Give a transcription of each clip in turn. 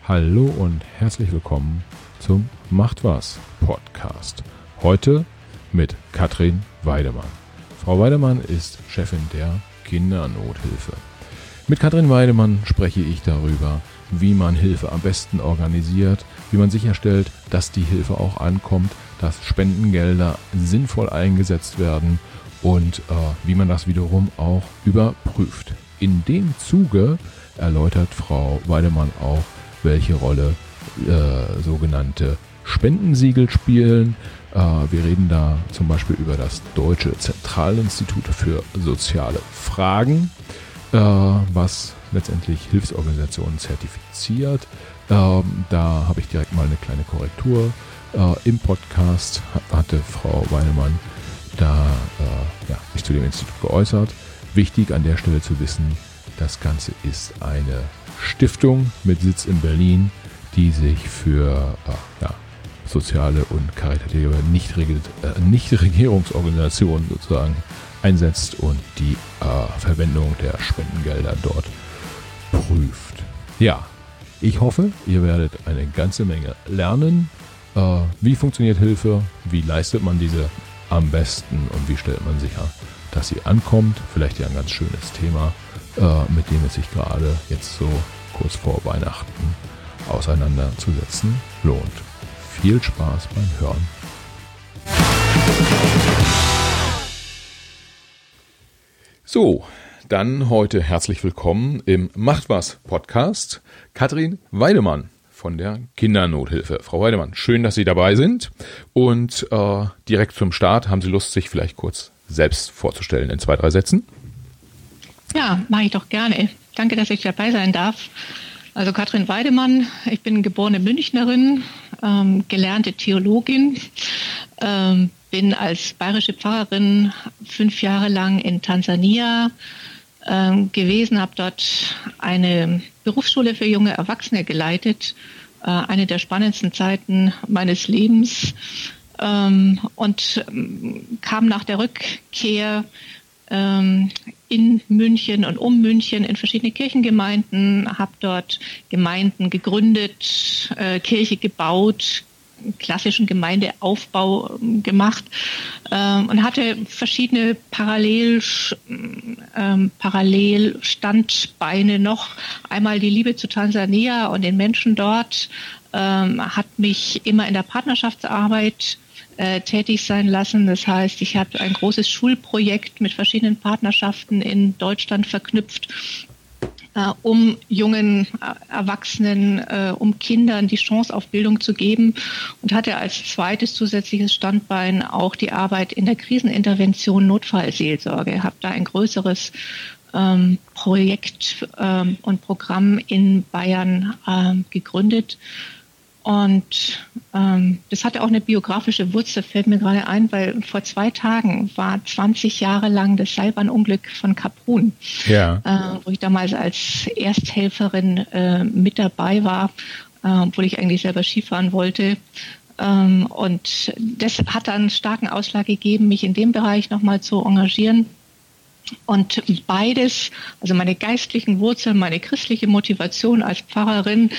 Hallo und herzlich willkommen zum Macht was Podcast. Heute mit Katrin Weidemann. Frau Weidemann ist Chefin der Kindernothilfe. Mit Katrin Weidemann spreche ich darüber, wie man Hilfe am besten organisiert, wie man sicherstellt, dass die Hilfe auch ankommt, dass Spendengelder sinnvoll eingesetzt werden und wie man das wiederum auch überprüft. In dem Zuge erläutert Frau Weidemann auch, welche Rolle sogenannte Spendensiegel spielen. Wir reden da zum Beispiel über das Deutsche Zentralinstitut für soziale Fragen, was letztendlich Hilfsorganisationen zertifiziert. Da habe ich direkt mal eine kleine Korrektur. Im Podcast hatte Frau Weidemann sich zu dem Institut geäußert. Wichtig an der Stelle zu wissen, das Ganze ist eine Stiftung mit Sitz in Berlin, die sich für soziale und karitative Nichtregierungsorganisationen sozusagen einsetzt und die Verwendung der Spendengelder dort prüft. Ja, ich hoffe, ihr werdet eine ganze Menge lernen. Wie funktioniert Hilfe? Wie leistet man diese am besten? Und wie stellt man sicher, dass sie ankommt? Vielleicht ja ein ganz schönes Thema, mit dem es sich gerade jetzt so kurz vor Weihnachten auseinanderzusetzen lohnt. Viel Spaß beim Hören. So, dann heute herzlich willkommen im Macht was Podcast Katrin Weidemann von der Kindernothilfe. Frau Weidemann, schön, dass Sie dabei sind. Und direkt zum Start, haben Sie Lust, sich vielleicht kurz selbst vorzustellen in 2, 3 Sätzen? Ja, mache ich doch gerne. Danke, dass ich dabei sein darf. Also Katrin Weidemann, ich bin geborene Münchnerin, gelernte Theologin, bin als bayerische Pfarrerin 5 Jahre lang in Tansania gewesen, habe dort eine Berufsschule für junge Erwachsene geleitet, eine der spannendsten Zeiten meines Lebens, und kam nach der Rückkehr in München und um München in verschiedene Kirchengemeinden, habe dort Gemeinden gegründet, Kirche gebaut, klassischen Gemeindeaufbau gemacht und hatte verschiedene Parallelstandbeine noch. Einmal die Liebe zu Tansania und den Menschen dort hat mich immer in der Partnerschaftsarbeit tätig sein lassen. Das heißt, ich habe ein großes Schulprojekt mit verschiedenen Partnerschaften in Deutschland verknüpft, um jungen Erwachsenen, um Kindern die Chance auf Bildung zu geben, und hatte als zweites zusätzliches Standbein auch die Arbeit in der Krisenintervention Notfallseelsorge. Habe da ein größeres Projekt und Programm in Bayern gegründet. Und das hatte auch eine biografische Wurzel, fällt mir gerade ein, weil vor 2 Tagen war 20 Jahre lang das Seilbahnunglück von Kaprun, wo ich damals als Ersthelferin mit dabei war, obwohl ich eigentlich selber Skifahren wollte. Und das hat dann starken Ausschlag gegeben, mich in dem Bereich nochmal zu engagieren. Und beides, also meine geistlichen Wurzeln, meine christliche Motivation als Pfarrerin,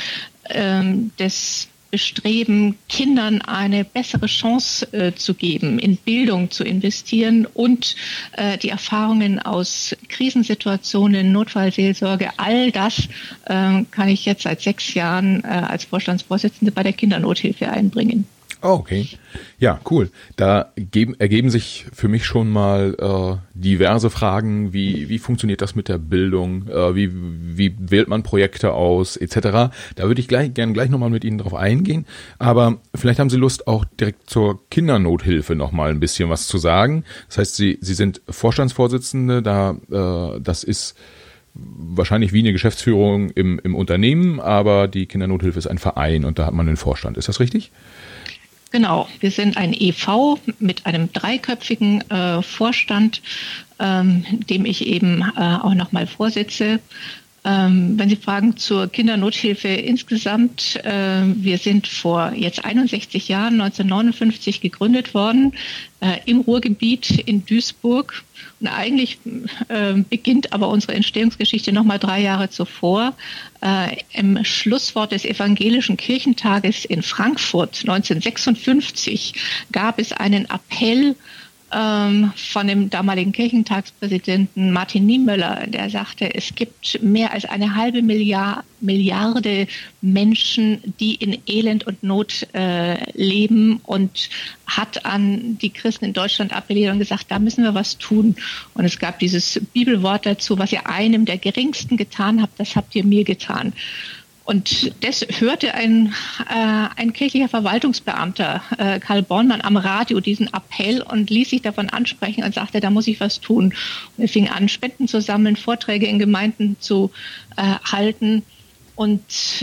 das Bestreben, Kindern eine bessere Chance zu geben, in Bildung zu investieren und die Erfahrungen aus Krisensituationen, Notfallseelsorge, all das kann ich jetzt seit 6 Jahren als Vorstandsvorsitzende bei der Kindernothilfe einbringen. Oh, okay. Ja, cool. Da ergeben sich für mich schon mal diverse Fragen, wie funktioniert das mit der Bildung, wie wählt man Projekte aus, etc. Da würde ich gern gleich nochmal mit Ihnen drauf eingehen, aber vielleicht haben Sie Lust, auch direkt zur Kindernothilfe nochmal ein bisschen was zu sagen. Das heißt, Sie sind Vorstandsvorsitzende, das ist wahrscheinlich wie eine Geschäftsführung im Unternehmen, aber die Kindernothilfe ist ein Verein und da hat man einen Vorstand. Ist das richtig? Genau, wir sind ein e.V. mit einem 3-köpfigen Vorstand, dem ich eben auch nochmal vorsitze. Wenn Sie fragen zur Kindernothilfe insgesamt, wir sind vor jetzt 61 Jahren, 1959 gegründet worden, im Ruhrgebiet in Duisburg. Und eigentlich beginnt aber unsere Entstehungsgeschichte noch mal 3 Jahre zuvor. Im Schlusswort des Evangelischen Kirchentages in Frankfurt 1956 gab es einen Appell von dem damaligen Kirchentagspräsidenten Martin Niemöller, der sagte, es gibt mehr als 1,5 Milliarde Menschen, die in Elend und Not leben, und hat an die Christen in Deutschland appelliert und gesagt, da müssen wir was tun. Und es gab dieses Bibelwort dazu, was ihr einem der Geringsten getan habt, das habt ihr mir getan. Und das hörte ein kirchlicher Verwaltungsbeamter, Karl Bornmann, am Radio diesen Appell und ließ sich davon ansprechen und sagte, da muss ich was tun. Und er fing an, Spenden zu sammeln, Vorträge in Gemeinden zu halten. Und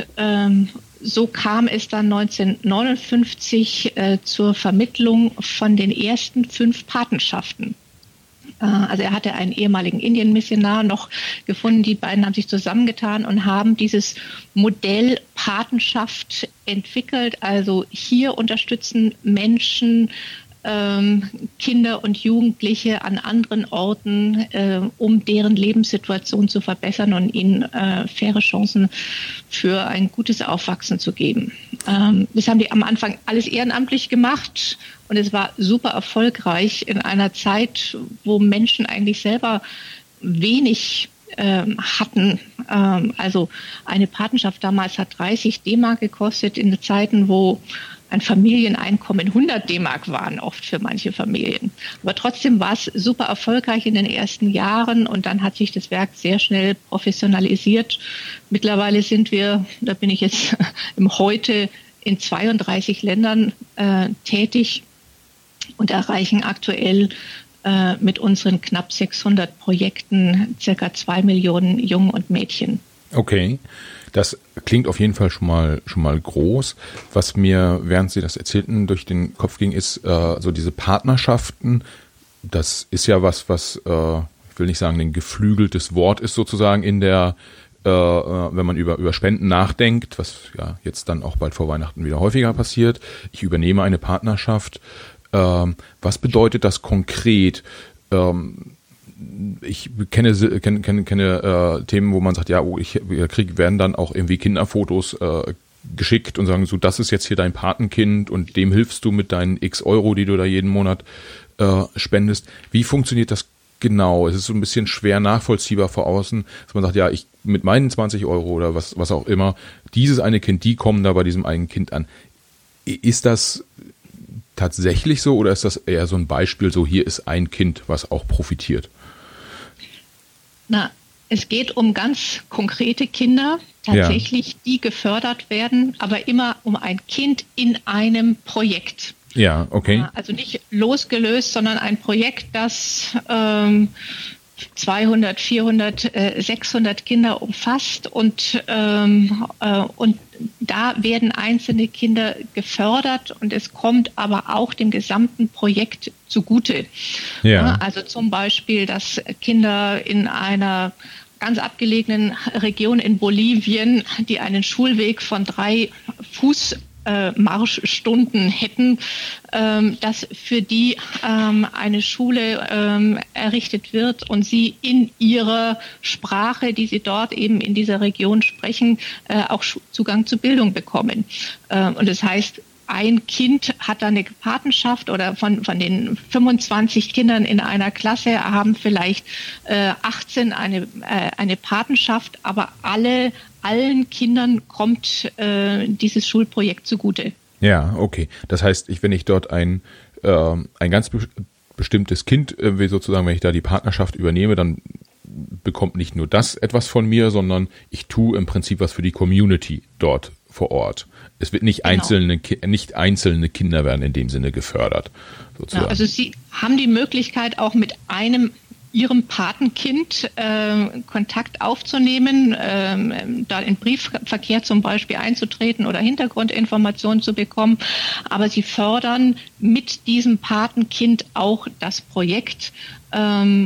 so kam es dann 1959 zur Vermittlung von den ersten 5 Patenschaften. Also er hatte einen ehemaligen Indienmissionar noch gefunden. Die beiden haben sich zusammengetan und haben dieses Modell Patenschaft entwickelt. Also hier unterstützen Menschen Kinder und Jugendliche an anderen Orten, um deren Lebenssituation zu verbessern und ihnen faire Chancen für ein gutes Aufwachsen zu geben. Das haben die am Anfang alles ehrenamtlich gemacht und es war super erfolgreich in einer Zeit, wo Menschen eigentlich selber wenig hatten. Also eine Patenschaft damals hat 30 D-Mark gekostet in Zeiten, wo ein Familieneinkommen 100 D-Mark waren oft für manche Familien. Aber trotzdem war es super erfolgreich in den ersten Jahren und dann hat sich das Werk sehr schnell professionalisiert. Mittlerweile sind wir, da bin ich jetzt im Heute, in 32 Ländern tätig und erreichen aktuell mit unseren knapp 600 Projekten circa 2 Millionen Jungen und Mädchen. Okay, das klingt auf jeden Fall schon mal groß. Was mir, während Sie das erzählten, durch den Kopf ging, ist so diese Partnerschaften. Das ist ja was ich will nicht sagen, ein geflügeltes Wort ist sozusagen in der, wenn man über Spenden nachdenkt, was ja jetzt dann auch bald vor Weihnachten wieder häufiger passiert. Ich übernehme eine Partnerschaft. Was bedeutet das konkret? Ich kenne Themen, wo man sagt, ja, werden dann auch irgendwie Kinderfotos geschickt und sagen so, das ist jetzt hier dein Patenkind und dem hilfst du mit deinen X Euro, die du da jeden Monat spendest. Wie funktioniert das genau? Es ist so ein bisschen schwer nachvollziehbar vor außen, dass man sagt, ja, ich mit meinen 20 Euro oder was auch immer, dieses eine Kind, die kommen da bei diesem einen Kind an. Ist das tatsächlich so oder ist das eher so ein Beispiel, so hier ist ein Kind, was auch profitiert? Na, es geht um ganz konkrete Kinder, tatsächlich, die gefördert werden, aber immer um ein Kind in einem Projekt. Ja, okay. Also nicht losgelöst, sondern ein Projekt, das 200, 400, 600 Kinder umfasst und da werden einzelne Kinder gefördert und es kommt aber auch dem gesamten Projekt zugute. Ja. Also zum Beispiel, dass Kinder in einer ganz abgelegenen Region in Bolivien, die einen Schulweg von 3 Fußmarschstunden hätten, dass für die eine Schule errichtet wird und sie in ihrer Sprache, die sie dort eben in dieser Region sprechen, auch Zugang zu Bildung bekommen. Und das heißt, ein Kind hat da eine Patenschaft oder von den 25 Kindern in einer Klasse haben vielleicht 18 eine Patenschaft, aber allen Kindern kommt dieses Schulprojekt zugute. Ja, okay. Das heißt, wenn ich dort ein ganz bestimmtes Kind, sozusagen, wenn ich da die Partnerschaft übernehme, dann bekommt nicht nur das etwas von mir, sondern ich tue im Prinzip was für die Community dort vor Ort. Es wird nicht einzelne Kinder werden in dem Sinne gefördert. Sozusagen. Ja, also Sie haben die Möglichkeit auch mit Ihrem Patenkind Kontakt aufzunehmen, da in Briefverkehr zum Beispiel einzutreten oder Hintergrundinformationen zu bekommen. Aber Sie fördern mit diesem Patenkind auch das Projekt.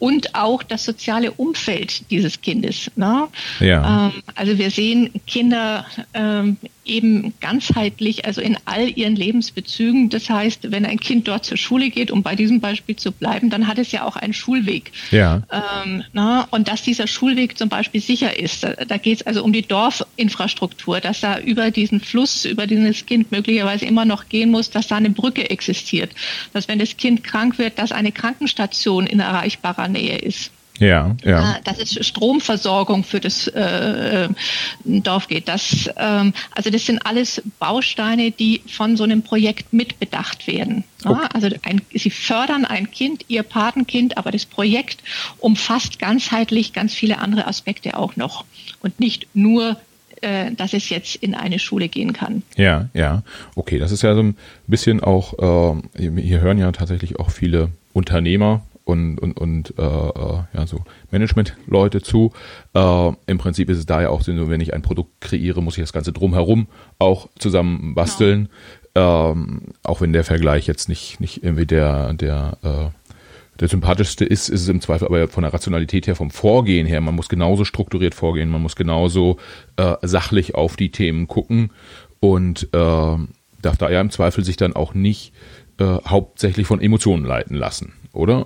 und auch das soziale Umfeld dieses Kindes. Ne? Ja. Also wir sehen Kinder eben ganzheitlich, also in all ihren Lebensbezügen. Das heißt, wenn ein Kind dort zur Schule geht, um bei diesem Beispiel zu bleiben, dann hat es ja auch einen Schulweg. Ja. Und dass dieser Schulweg zum Beispiel sicher ist. Da geht es also um die Dorfinfrastruktur, dass da über diesen Fluss, über dieses Kind möglicherweise immer noch gehen muss, dass da eine Brücke existiert. Dass wenn das Kind krank wird, dass eine Krankenstation in erreichbarer Nähe ist. Ja, ja. Dass es Stromversorgung für das Dorf geht. Also das sind alles Bausteine, die von so einem Projekt mitbedacht werden. Okay. Also sie fördern ein Kind, ihr Patenkind, aber das Projekt umfasst ganzheitlich ganz viele andere Aspekte auch noch. Und nicht nur, dass es jetzt in eine Schule gehen kann. Ja, ja. Okay, das ist ja so ein bisschen auch, hier hören ja tatsächlich auch viele Unternehmer und ja, so Management-Leute zu. Im Prinzip ist es da ja auch so, wenn ich ein Produkt kreiere, muss ich das Ganze drumherum auch zusammen basteln. Genau. Auch wenn der Vergleich jetzt nicht irgendwie der sympathischste ist es im Zweifel aber von der Rationalität her, vom Vorgehen her. Man muss genauso strukturiert vorgehen, man muss genauso sachlich auf die Themen gucken und darf da ja im Zweifel sich dann auch nicht hauptsächlich von Emotionen leiten lassen, oder?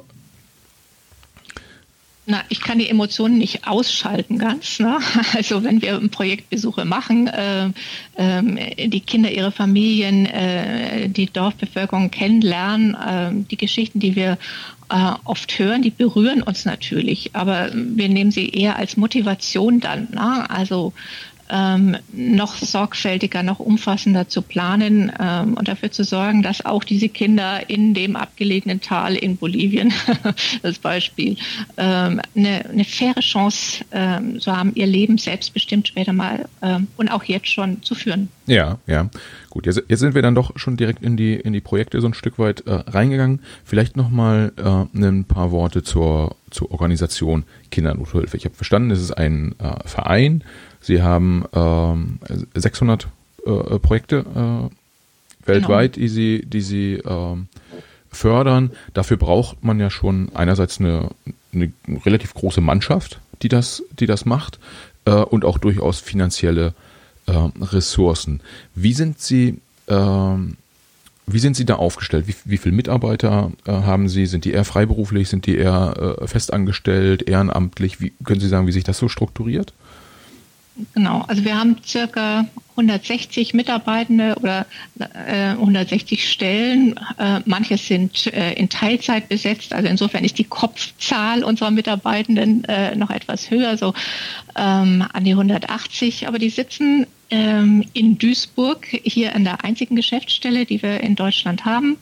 Na, ich kann die Emotionen nicht ausschalten ganz. Ne? Also wenn wir Projektbesuche machen, die Kinder, ihre Familien, die Dorfbevölkerung kennenlernen, die Geschichten, die wir oft hören, die berühren uns natürlich, aber wir nehmen sie eher als Motivation dann. Ne? Also noch sorgfältiger, noch umfassender zu planen und dafür zu sorgen, dass auch diese Kinder in dem abgelegenen Tal in Bolivien, das Beispiel, eine faire Chance so haben, ihr Leben selbstbestimmt später mal und auch jetzt schon zu führen. Ja, ja. Gut, jetzt sind wir dann doch schon direkt in die Projekte so ein Stück weit reingegangen. Vielleicht nochmal ein paar Worte zur Organisation Kindernothilfe. Ich habe verstanden, es ist ein Verein. Sie haben 600 Projekte weltweit, genau, die Sie fördern. Dafür braucht man ja schon einerseits eine relativ große Mannschaft, die das macht, und auch durchaus finanzielle Ressourcen. Wie sind Sie da aufgestellt? Wie viele Mitarbeiter haben Sie? Sind die eher freiberuflich? Sind die eher festangestellt, ehrenamtlich? Können Sie sagen, wie sich das so strukturiert? Genau, also wir haben circa 160 Mitarbeitende oder 160 Stellen. Manche sind in Teilzeit besetzt, also insofern ist die Kopfzahl unserer Mitarbeitenden noch etwas höher, so an die 180. Aber die sitzen in Duisburg, hier an der einzigen Geschäftsstelle, die wir in Deutschland haben.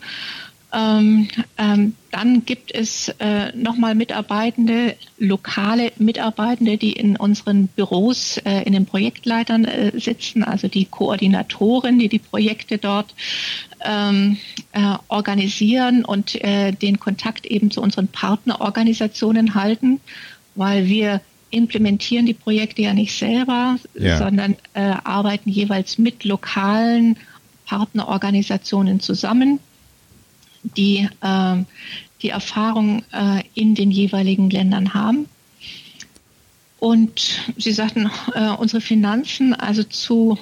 Dann gibt es nochmal lokale Mitarbeitende, die in unseren Büros in den Projektleitern sitzen, also die Koordinatoren, die Projekte dort organisieren und den Kontakt eben zu unseren Partnerorganisationen halten, weil wir implementieren die Projekte ja nicht selber, sondern arbeiten jeweils mit lokalen Partnerorganisationen zusammen, die Erfahrung in den jeweiligen Ländern haben. Und Sie sagten, unsere Finanzen, also zu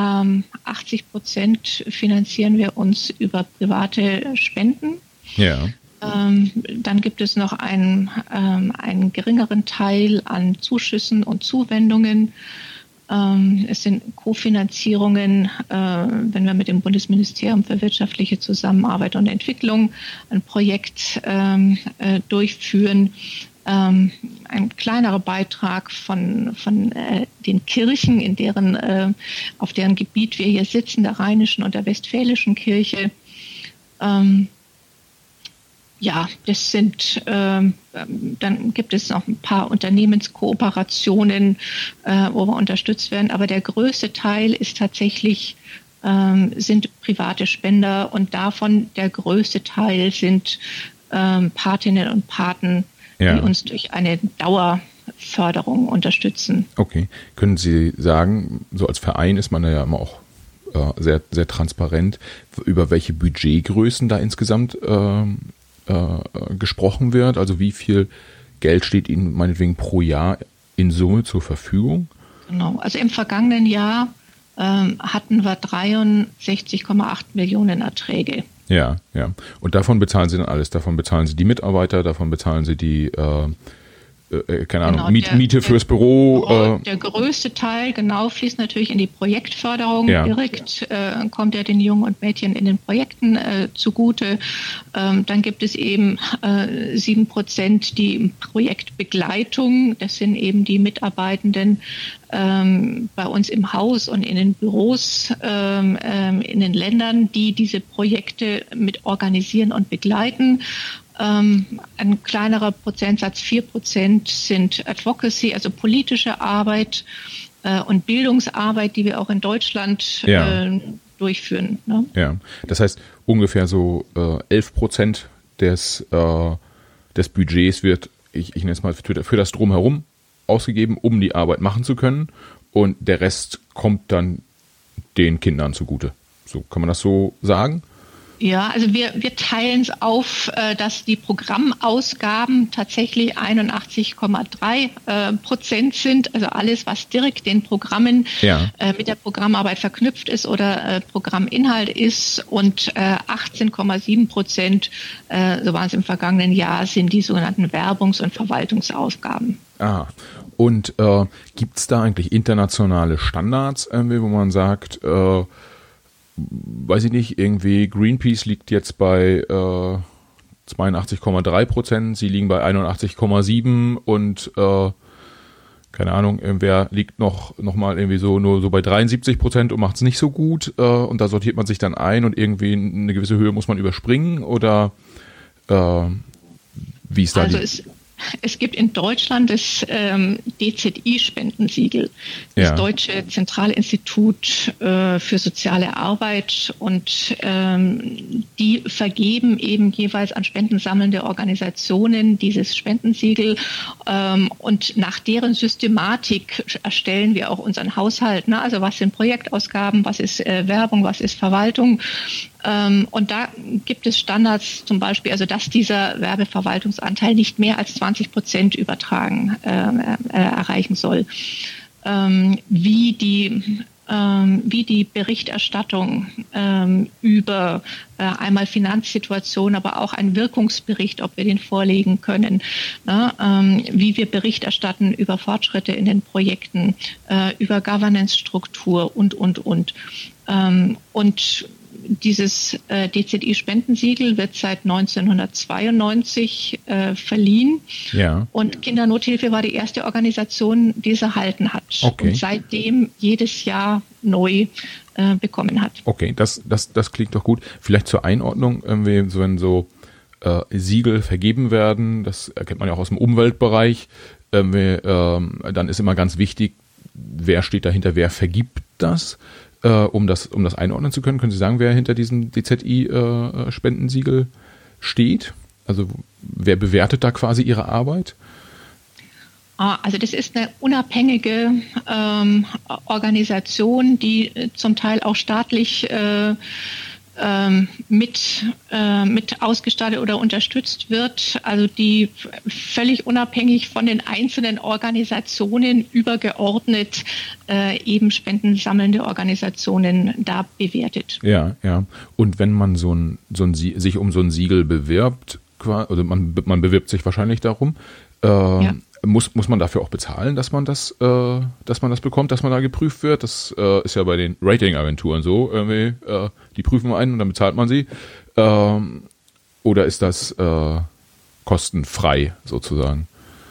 80% finanzieren wir uns über private Spenden. Ja. Dann gibt es noch einen geringeren Teil an Zuschüssen und Zuwendungen. Es sind Kofinanzierungen, wenn wir mit dem Bundesministerium für wirtschaftliche Zusammenarbeit und Entwicklung ein Projekt durchführen. Ein kleinerer Beitrag von den Kirchen, auf deren Gebiet wir hier sitzen, der Rheinischen und der Westfälischen Kirche. Ja, das sind, dann gibt es noch ein paar Unternehmenskooperationen, wo wir unterstützt werden. Aber der größte Teil ist tatsächlich, sind private Spender und davon der größte Teil sind Patinnen und Paten, die uns durch eine Dauerförderung unterstützen. Okay. Können Sie sagen, so als Verein ist man ja immer auch sehr, sehr transparent, über welche Budgetgrößen da insgesamt gesprochen wird, also wie viel Geld steht Ihnen meinetwegen pro Jahr in Summe zur Verfügung? Genau, also im vergangenen Jahr hatten wir 63,8 Millionen Erträge. Ja. Und davon bezahlen Sie dann alles. Davon bezahlen Sie die Mitarbeiter, davon bezahlen Sie die keine Ahnung, Genau, Miete fürs Büro. Der größte Teil, fließt natürlich in die Projektförderung. Ja. Direkt kommt er den Jungen und Mädchen in den Projekten zugute. Dann gibt es eben 7%, die Projektbegleitung. Das sind eben die Mitarbeitenden bei uns im Haus und in den Büros in den Ländern, die diese Projekte mit organisieren und begleiten. Ein kleinerer Prozentsatz, 4%, sind Advocacy, also politische Arbeit und Bildungsarbeit, die wir auch in Deutschland durchführen. Ne? Ja, das heißt, ungefähr so 11% des Budgets wird, ich nenne es mal, für das Drumherum ausgegeben, um die Arbeit machen zu können. Und der Rest kommt dann den Kindern zugute. So, kann man das so sagen? Ja, also wir teilen es auf, dass die Programmausgaben tatsächlich 81,3% sind. Also alles, was direkt den Programmen mit der Programmarbeit verknüpft ist oder Programminhalt ist. Und 18,7%, so waren es im vergangenen Jahr, sind die sogenannten Werbungs- und Verwaltungsausgaben. Ah, und gibt es da eigentlich internationale Standards, wo man sagt, weiß ich nicht, irgendwie Greenpeace liegt jetzt bei 82,3%, sie liegen bei 81,7% und keine Ahnung, irgendwer liegt noch mal irgendwie nur so bei 73% und macht es nicht so gut und da sortiert man sich dann ein und irgendwie eine gewisse Höhe muss man überspringen oder wie ist da Es gibt in Deutschland das DZI-Spendensiegel, das Deutsche Zentralinstitut für soziale Arbeit, und die vergeben eben jeweils an spendensammelnde Organisationen dieses Spendensiegel, und nach deren Systematik erstellen wir auch unseren Haushalt. Ne? Also was sind Projektausgaben, was ist Werbung, was ist Verwaltung? Und da gibt es Standards, zum Beispiel, also dass dieser Werbeverwaltungsanteil nicht mehr als 20% erreichen soll. Wie die Berichterstattung über einmal Finanzsituation, aber auch ein Wirkungsbericht, ob wir den vorlegen können, ne? Wie wir Bericht erstatten über Fortschritte in den Projekten, über Governance-Struktur und. Und dieses DZI-Spendensiegel wird seit 1992 verliehen. Ja. Und Kindernothilfe war die erste Organisation, die es erhalten hat. Okay. Und seitdem jedes Jahr neu bekommen hat. Okay, das klingt doch gut. Vielleicht zur Einordnung, wenn so Siegel vergeben werden, das erkennt man ja auch aus dem Umweltbereich, dann ist immer ganz wichtig, wer steht dahinter, wer vergibt das. Um das einordnen zu können, können Sie sagen, wer hinter diesem DZI-Spendensiegel steht? Also wer bewertet da quasi Ihre Arbeit? Also das ist eine unabhängige Organisation, die zum Teil auch staatlich mit ausgestattet oder unterstützt wird, also die völlig unabhängig von den einzelnen Organisationen übergeordnet eben spendensammelnde Organisationen da bewertet. Ja. Und wenn man sich um so ein Siegel bewirbt, also man bewirbt sich wahrscheinlich darum, muss man dafür auch bezahlen, dass man das bekommt, dass man da geprüft wird? Das ist ja bei den Ratingagenturen so, die prüfen einen und dann bezahlt man sie. Oder ist das kostenfrei sozusagen?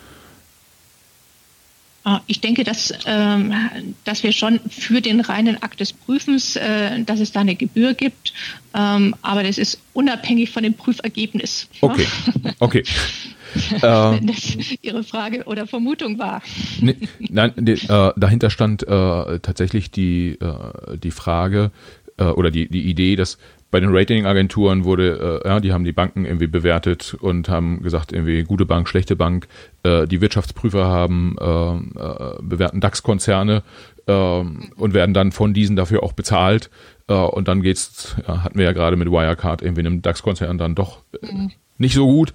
Ich denke, dass wir schon für den reinen Akt des Prüfens, dass es da eine Gebühr gibt, aber das ist unabhängig von dem Prüfergebnis. Okay. Wenn das Ihre Frage oder Vermutung war. Nein, dahinter stand tatsächlich die Frage oder die Idee, dass bei den Ratingagenturen wurde, die haben die Banken irgendwie bewertet und haben gesagt, irgendwie gute Bank, schlechte Bank. Die Wirtschaftsprüfer haben bewerten DAX-Konzerne und werden dann von diesen dafür auch bezahlt. Und dann hatten wir ja gerade mit Wirecard irgendwie einem DAX-Konzern dann doch nicht so gut.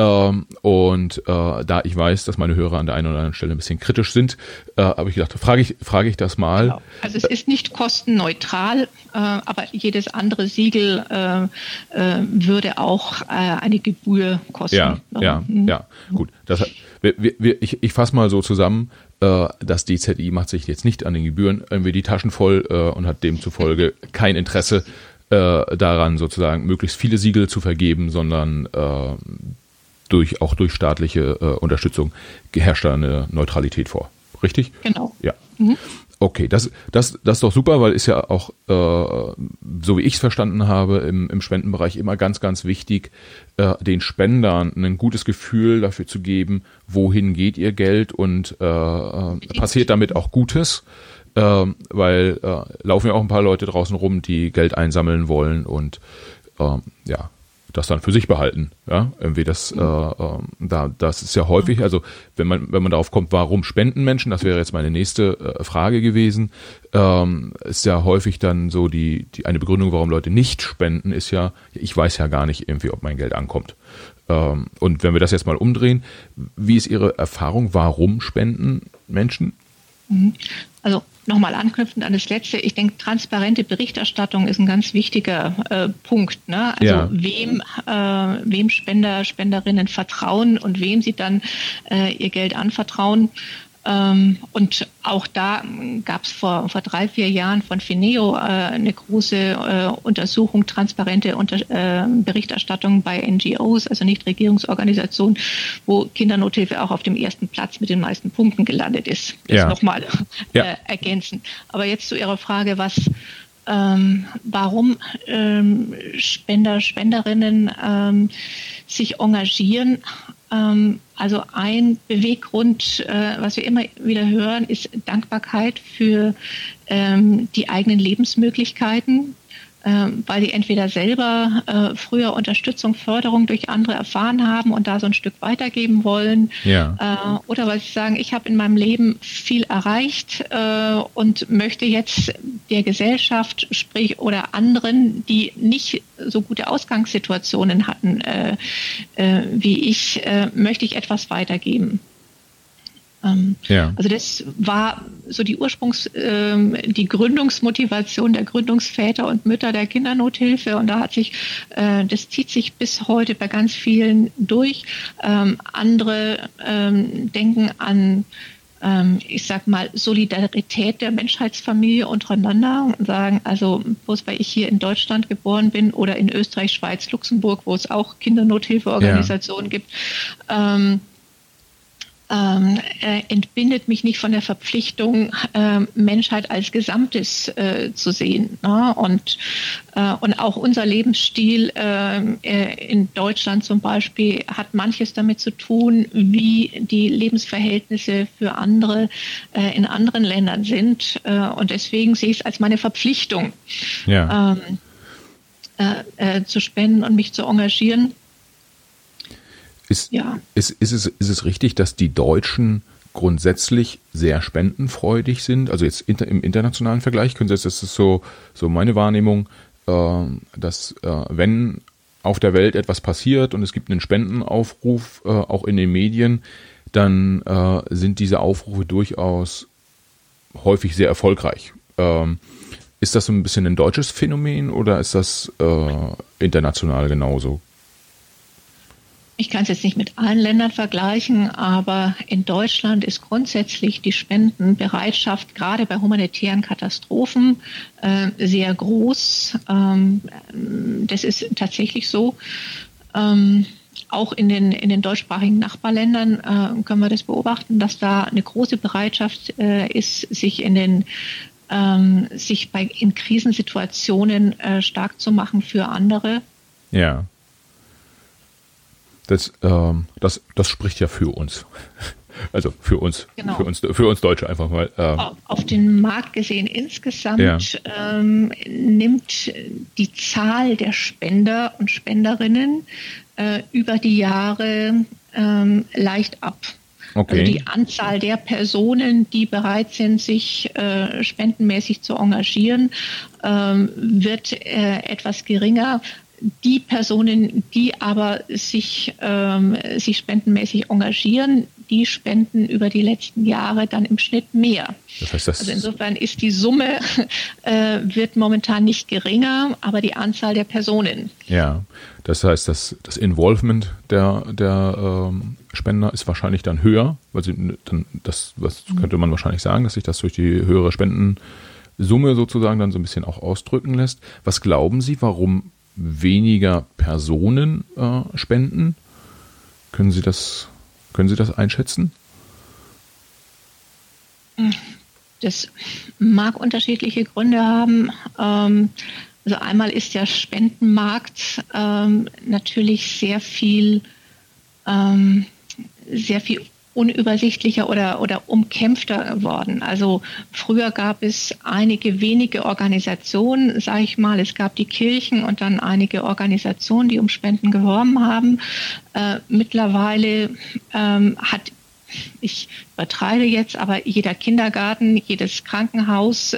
Da ich weiß, dass meine Hörer an der einen oder anderen Stelle ein bisschen kritisch sind, habe ich gedacht, frage ich das mal. Genau. Also es ist nicht kostenneutral, aber jedes andere Siegel würde auch eine Gebühr kosten. Ja, gut. Ich fasse mal so zusammen, das DZI macht sich jetzt nicht an den Gebühren irgendwie die Taschen voll und hat demzufolge kein Interesse daran, sozusagen möglichst viele Siegel zu vergeben, sondern durch staatliche Unterstützung herrscht da eine Neutralität vor. Richtig? Genau. Ja. Okay, das ist doch super, weil ist ja auch, so wie ich es verstanden habe, im Spendenbereich immer ganz, ganz wichtig, den Spendern ein gutes Gefühl dafür zu geben, wohin geht ihr Geld und passiert damit auch Gutes, weil laufen ja auch ein paar Leute draußen rum, die Geld einsammeln wollen und das dann für sich behalten. Ja, irgendwie das ist ja häufig, also wenn man darauf kommt, warum spenden Menschen, das wäre jetzt meine nächste Frage gewesen, ist ja häufig dann so eine Begründung, warum Leute nicht spenden, ist ja, ich weiß ja gar nicht irgendwie, ob mein Geld ankommt. Und wenn wir das jetzt mal umdrehen, wie ist Ihre Erfahrung, warum spenden Menschen? Also nochmal anknüpfend an das Letzte, ich denke, transparente Berichterstattung ist ein ganz wichtiger Punkt. Ne? Also wem Spender, Spenderinnen vertrauen und wem sie dann ihr Geld anvertrauen. Und auch da gab es vor 3-4 Jahren von Fineo eine große Untersuchung, transparente Berichterstattung bei NGOs, also Nichtregierungsorganisationen, wo Kindernothilfe auch auf dem ersten Platz mit den meisten Punkten gelandet ist. Das nochmal ergänzend. Aber jetzt zu Ihrer Frage, warum Spender, Spenderinnen sich engagieren. Also ein Beweggrund, was wir immer wieder hören, ist Dankbarkeit für die eigenen Lebensmöglichkeiten, weil die entweder selber früher Unterstützung, Förderung durch andere erfahren haben und da so ein Stück weitergeben wollen. Oder weil sie sagen, ich habe in meinem Leben viel erreicht und möchte jetzt der Gesellschaft, sprich oder anderen, die nicht so gute Ausgangssituationen hatten wie ich, möchte ich etwas weitergeben. Also das war so die die Gründungsmotivation der Gründungsväter und Mütter der Kindernothilfe und das zieht sich bis heute bei ganz vielen durch. Andere denken an ich sag mal, Solidarität der Menschheitsfamilie untereinander und sagen, also bloß weil ich hier in Deutschland geboren bin oder in Österreich, Schweiz, Luxemburg, wo es auch Kindernothilfeorganisationen gibt, entbindet mich nicht von der Verpflichtung, Menschheit als Gesamtes zu sehen. Ne? Und auch unser Lebensstil in Deutschland zum Beispiel hat manches damit zu tun, wie die Lebensverhältnisse für andere in anderen Ländern sind. Und deswegen sehe ich es als meine Verpflichtung, zu spenden und mich zu engagieren. Ist es richtig, dass die Deutschen grundsätzlich sehr spendenfreudig sind? Also jetzt im internationalen Vergleich, das ist so meine Wahrnehmung, dass wenn auf der Welt etwas passiert und es gibt einen Spendenaufruf, auch in den Medien, dann sind diese Aufrufe durchaus häufig sehr erfolgreich. Ist das so ein bisschen ein deutsches Phänomen oder ist das international genauso? Ich kann es jetzt nicht mit allen Ländern vergleichen, aber in Deutschland ist grundsätzlich die Spendenbereitschaft gerade bei humanitären Katastrophen sehr groß. Das ist tatsächlich so. Auch in den deutschsprachigen Nachbarländern können wir das beobachten, dass da eine große Bereitschaft ist, sich in Krisensituationen stark zu machen für andere. Ja. Das spricht ja für uns. Also für uns, genau. für uns Deutsche einfach mal. Auf den Markt gesehen insgesamt nimmt die Zahl der Spender und Spenderinnen über die Jahre leicht ab. Okay. Also die Anzahl der Personen, die bereit sind, sich spendenmäßig zu engagieren, wird etwas geringer. die Personen, die aber sich spendenmäßig engagieren, die spenden über die letzten Jahre dann im Schnitt mehr. Das heißt, also insofern ist die Summe, wird momentan nicht geringer, aber die Anzahl der Personen. Ja, das heißt, das Involvement der Spender ist wahrscheinlich dann höher, weil sie dann was könnte man wahrscheinlich sagen, dass sich das durch die höhere Spendensumme sozusagen dann so ein bisschen auch ausdrücken lässt. Was glauben Sie, warum weniger Personen spenden? Können Sie das einschätzen? Das mag unterschiedliche Gründe haben. Also einmal ist der Spendenmarkt natürlich sehr viel unübersichtlicher oder umkämpfter geworden. Also früher gab es einige wenige Organisationen, sage ich mal. Es gab die Kirchen und dann einige Organisationen, die um Spenden geworben haben. Mittlerweile ich übertreibe jetzt, aber jeder Kindergarten, jedes Krankenhaus,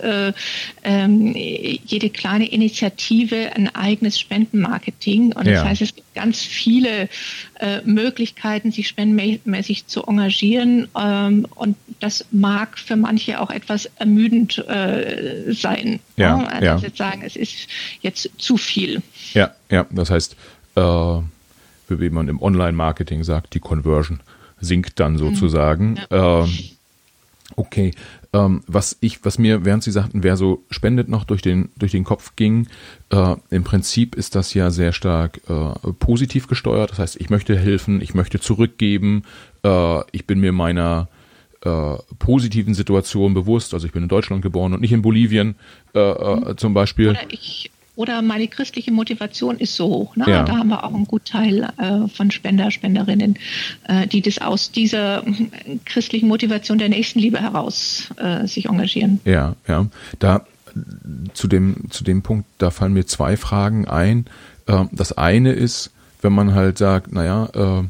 jede kleine Initiative ein eigenes Spendenmarketing. Und das heißt, es gibt ganz viele Möglichkeiten, sich spendenmäßig zu engagieren. Und das mag für manche auch etwas ermüdend sein. Also jetzt sagen, es ist jetzt zu viel. Ja, das heißt, wie man im Online-Marketing sagt, die Conversion sinkt dann sozusagen. Ja. Okay. Was mir, während Sie sagten, wer so spendet, noch durch den Kopf ging, im Prinzip ist das ja sehr stark positiv gesteuert. Das heißt, ich möchte helfen, ich möchte zurückgeben, ich bin mir meiner positiven Situation bewusst. Also ich bin in Deutschland geboren und nicht in Bolivien zum Beispiel. Oder meine christliche Motivation ist so hoch. Ne? Ja. Da haben wir auch einen guten Teil von Spender, Spenderinnen, die das aus dieser christlichen Motivation der Nächstenliebe heraus sich engagieren. Ja. Da zu dem Punkt, da fallen mir zwei Fragen ein. Das eine ist, wenn man halt sagt, mal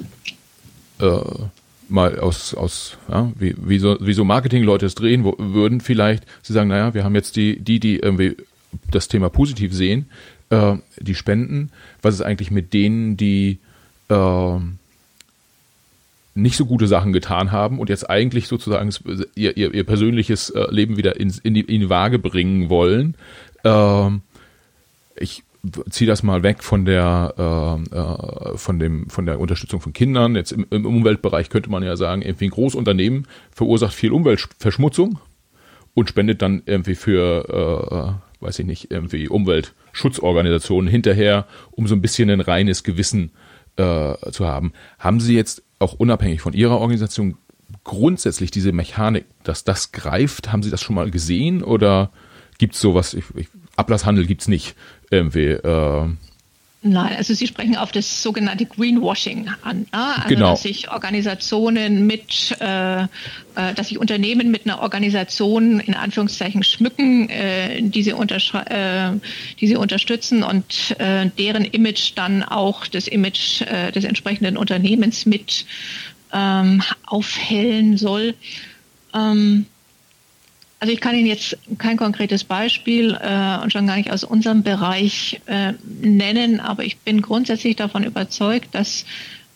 wie so Marketingleute es drehen würden, vielleicht, sie sagen, wir haben jetzt die irgendwie das Thema positiv sehen, die spenden. Was ist eigentlich mit denen, die nicht so gute Sachen getan haben und jetzt eigentlich sozusagen ihr persönliches Leben wieder in die Waage bringen wollen? Ich ziehe das mal weg von der Unterstützung von Kindern. Jetzt im Umweltbereich könnte man ja sagen, irgendwie ein Großunternehmen verursacht viel Umweltverschmutzung und spendet dann irgendwie für irgendwie Umweltschutzorganisationen hinterher, um so ein bisschen ein reines Gewissen zu haben. Haben Sie jetzt auch unabhängig von Ihrer Organisation grundsätzlich diese Mechanik, dass das greift? Haben Sie das schon mal gesehen oder gibt es sowas? Ablasshandel gibt es nicht irgendwie. Nein, also Sie sprechen auf das sogenannte Greenwashing an. Also genau. Dass sich Organisationen dass sich Unternehmen mit einer Organisation in Anführungszeichen schmücken, die sie unterstützen und deren Image dann auch das Image des entsprechenden Unternehmens mit aufhellen soll. Also ich kann Ihnen jetzt kein konkretes Beispiel und schon gar nicht aus unserem Bereich nennen, aber ich bin grundsätzlich davon überzeugt, dass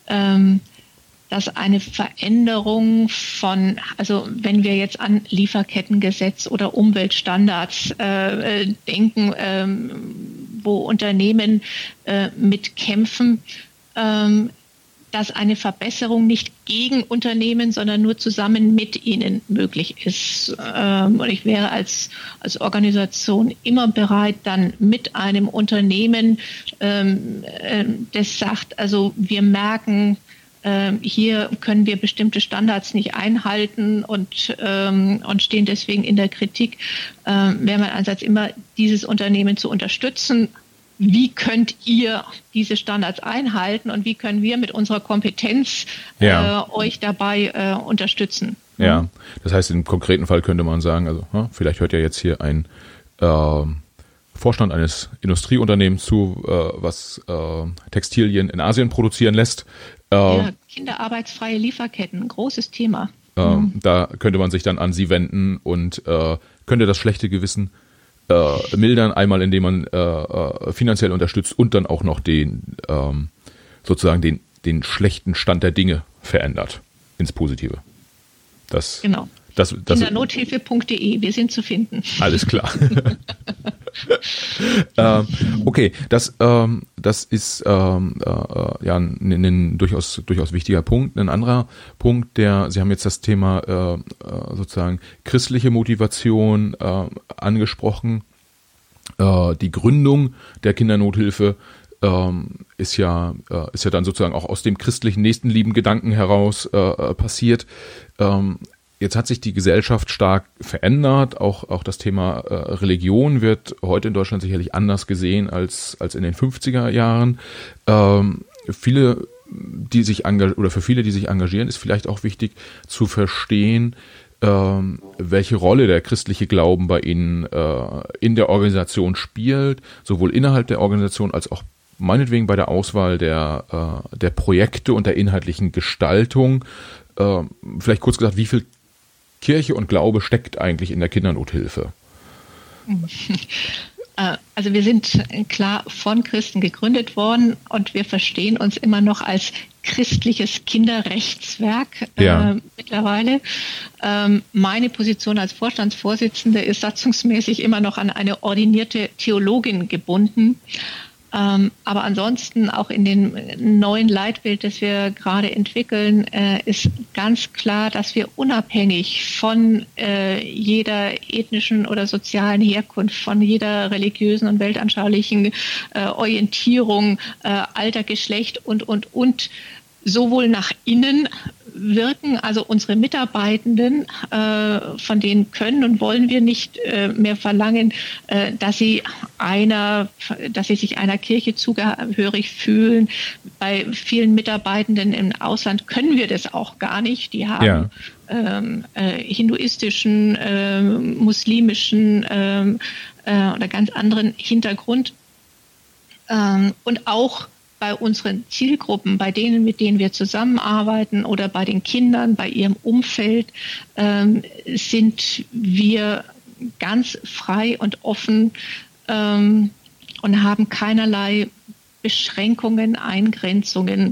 eine Veränderung also wenn wir jetzt an Lieferkettengesetz oder Umweltstandards denken, wo Unternehmen mitkämpfen, dass eine Verbesserung nicht gegen Unternehmen, sondern nur zusammen mit ihnen möglich ist. Und ich wäre als Organisation immer bereit, dann mit einem Unternehmen, das sagt, also wir merken, hier können wir bestimmte Standards nicht einhalten und stehen deswegen in der Kritik, wäre mein Ansatz immer, dieses Unternehmen zu unterstützen. Wie könnt ihr diese Standards einhalten und wie können wir mit unserer Kompetenz euch dabei unterstützen? Ja, das heißt, im konkreten Fall könnte man sagen, also vielleicht hört ja jetzt hier ein Vorstand eines Industrieunternehmens zu, was Textilien in Asien produzieren lässt. Kinderarbeitsfreie Lieferketten, großes Thema. Da könnte man sich dann an Sie wenden und könnte das schlechte Gewissen mildern, einmal indem man finanziell unterstützt und dann auch noch sozusagen den schlechten Stand der Dinge verändert ins Positive. Genau. Kindernothilfe.de, wir sind zu finden. Alles klar. Okay, das ist ein durchaus wichtiger Punkt. Ein anderer Punkt, Sie haben jetzt das Thema sozusagen christliche Motivation angesprochen. Die Gründung der Kindernothilfe ist ja dann sozusagen auch aus dem christlichen Nächstenlieben-Gedanken heraus passiert. Jetzt hat sich die Gesellschaft stark verändert. Auch das Thema Religion wird heute in Deutschland sicherlich anders gesehen als in den 50er Jahren. Für viele, die sich engagieren, ist vielleicht auch wichtig zu verstehen, welche Rolle der christliche Glauben bei Ihnen in der Organisation spielt, sowohl innerhalb der Organisation als auch meinetwegen bei der Auswahl der Projekte und der inhaltlichen Gestaltung. Vielleicht kurz gesagt, wie viel Kirche und Glaube steckt eigentlich in der Kindernothilfe? Also wir sind klar von Christen gegründet worden und wir verstehen uns immer noch als christliches Kinderrechtswerk mittlerweile. Meine Position als Vorstandsvorsitzende ist satzungsmäßig immer noch an eine ordinierte Theologin gebunden. Aber ansonsten auch in dem neuen Leitbild, das wir gerade entwickeln, ist ganz klar, dass wir unabhängig von jeder ethnischen oder sozialen Herkunft, von jeder religiösen und weltanschaulichen Orientierung, Alter, Geschlecht und sowohl nach innen wirken, also unsere Mitarbeitenden, von denen können und wollen wir nicht mehr verlangen, dass sie sich einer Kirche zugehörig fühlen. Bei vielen Mitarbeitenden im Ausland können wir das auch gar nicht. Die haben hinduistischen, muslimischen oder ganz anderen Hintergrund. Und auch bei unseren Zielgruppen, bei denen, mit denen wir zusammenarbeiten oder bei den Kindern, bei ihrem Umfeld, sind wir ganz frei und offen und haben keinerlei Beschränkungen, Eingrenzungen,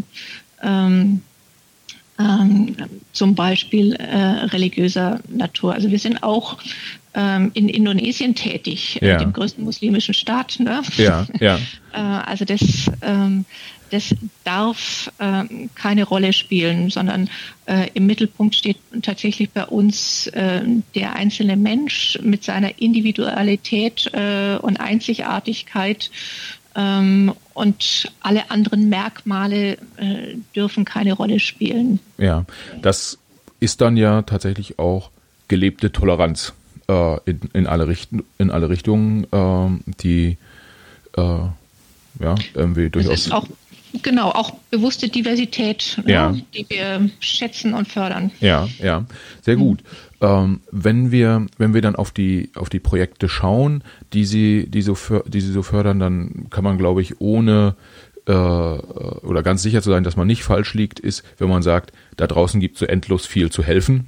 zum Beispiel religiöser Natur. Also wir sind auch in Indonesien tätig, dem größten muslimischen Staat. Ne? Also das darf keine Rolle spielen, sondern im Mittelpunkt steht tatsächlich bei uns der einzelne Mensch mit seiner Individualität und Einzigartigkeit. Und alle anderen Merkmale dürfen keine Rolle spielen. Ja, das ist dann ja tatsächlich auch gelebte Toleranz in alle Richtungen, die irgendwie durchaus. Das ist auch bewusste Diversität, die wir schätzen und fördern. Ja, sehr gut. Wenn wir dann auf die Projekte schauen, die Sie so fördern, dann kann man, glaube ich, ohne oder ganz sicher zu sein, dass man nicht falsch liegt, ist, wenn man sagt, da draußen gibt es so endlos viel zu helfen.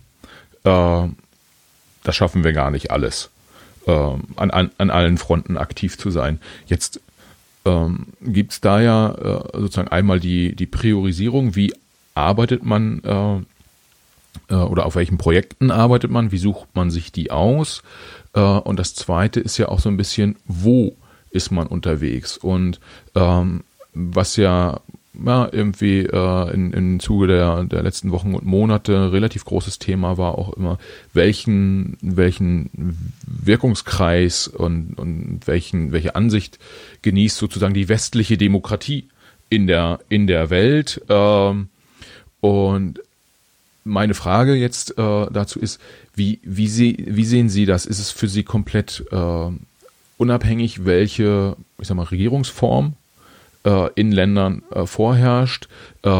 Das schaffen wir gar nicht alles, an allen Fronten aktiv zu sein. Jetzt gibt es da ja sozusagen einmal die Priorisierung, wie arbeitet man oder auf welchen Projekten arbeitet man, wie sucht man sich die aus, und das Zweite ist ja auch so ein bisschen, wo ist man unterwegs, und was ja irgendwie im Zuge der letzten Wochen und Monate relativ großes Thema war, auch immer, welchen Wirkungskreis und welche Ansicht genießt sozusagen die westliche Demokratie in der Welt. Und meine Frage jetzt dazu ist, wie sehen Sie das? Ist es für Sie komplett unabhängig, welche, ich sag mal, Regierungsform in Ländern vorherrscht?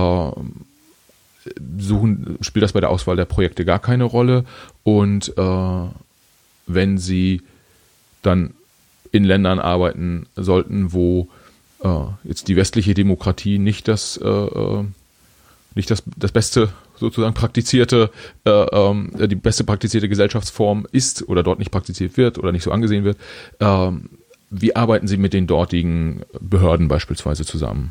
Spielt das bei der Auswahl der Projekte gar keine Rolle? Und wenn Sie dann in Ländern arbeiten sollten, wo jetzt die westliche Demokratie nicht das beste sozusagen die beste praktizierte Gesellschaftsform ist oder dort nicht praktiziert wird oder nicht so angesehen wird. Wie arbeiten Sie mit den dortigen Behörden beispielsweise zusammen?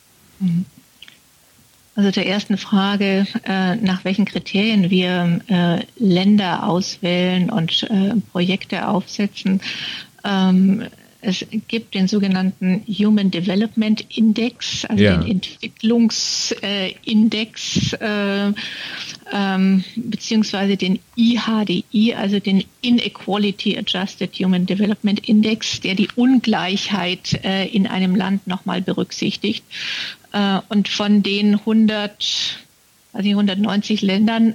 Also zur ersten Frage, nach welchen Kriterien wir Länder auswählen und Projekte aufsetzen. Es gibt den sogenannten Human Development Index, also den Entwicklungsindex, beziehungsweise den IHDI, also den Inequality Adjusted Human Development Index, der die Ungleichheit in einem Land nochmal berücksichtigt. Und von den 190 Ländern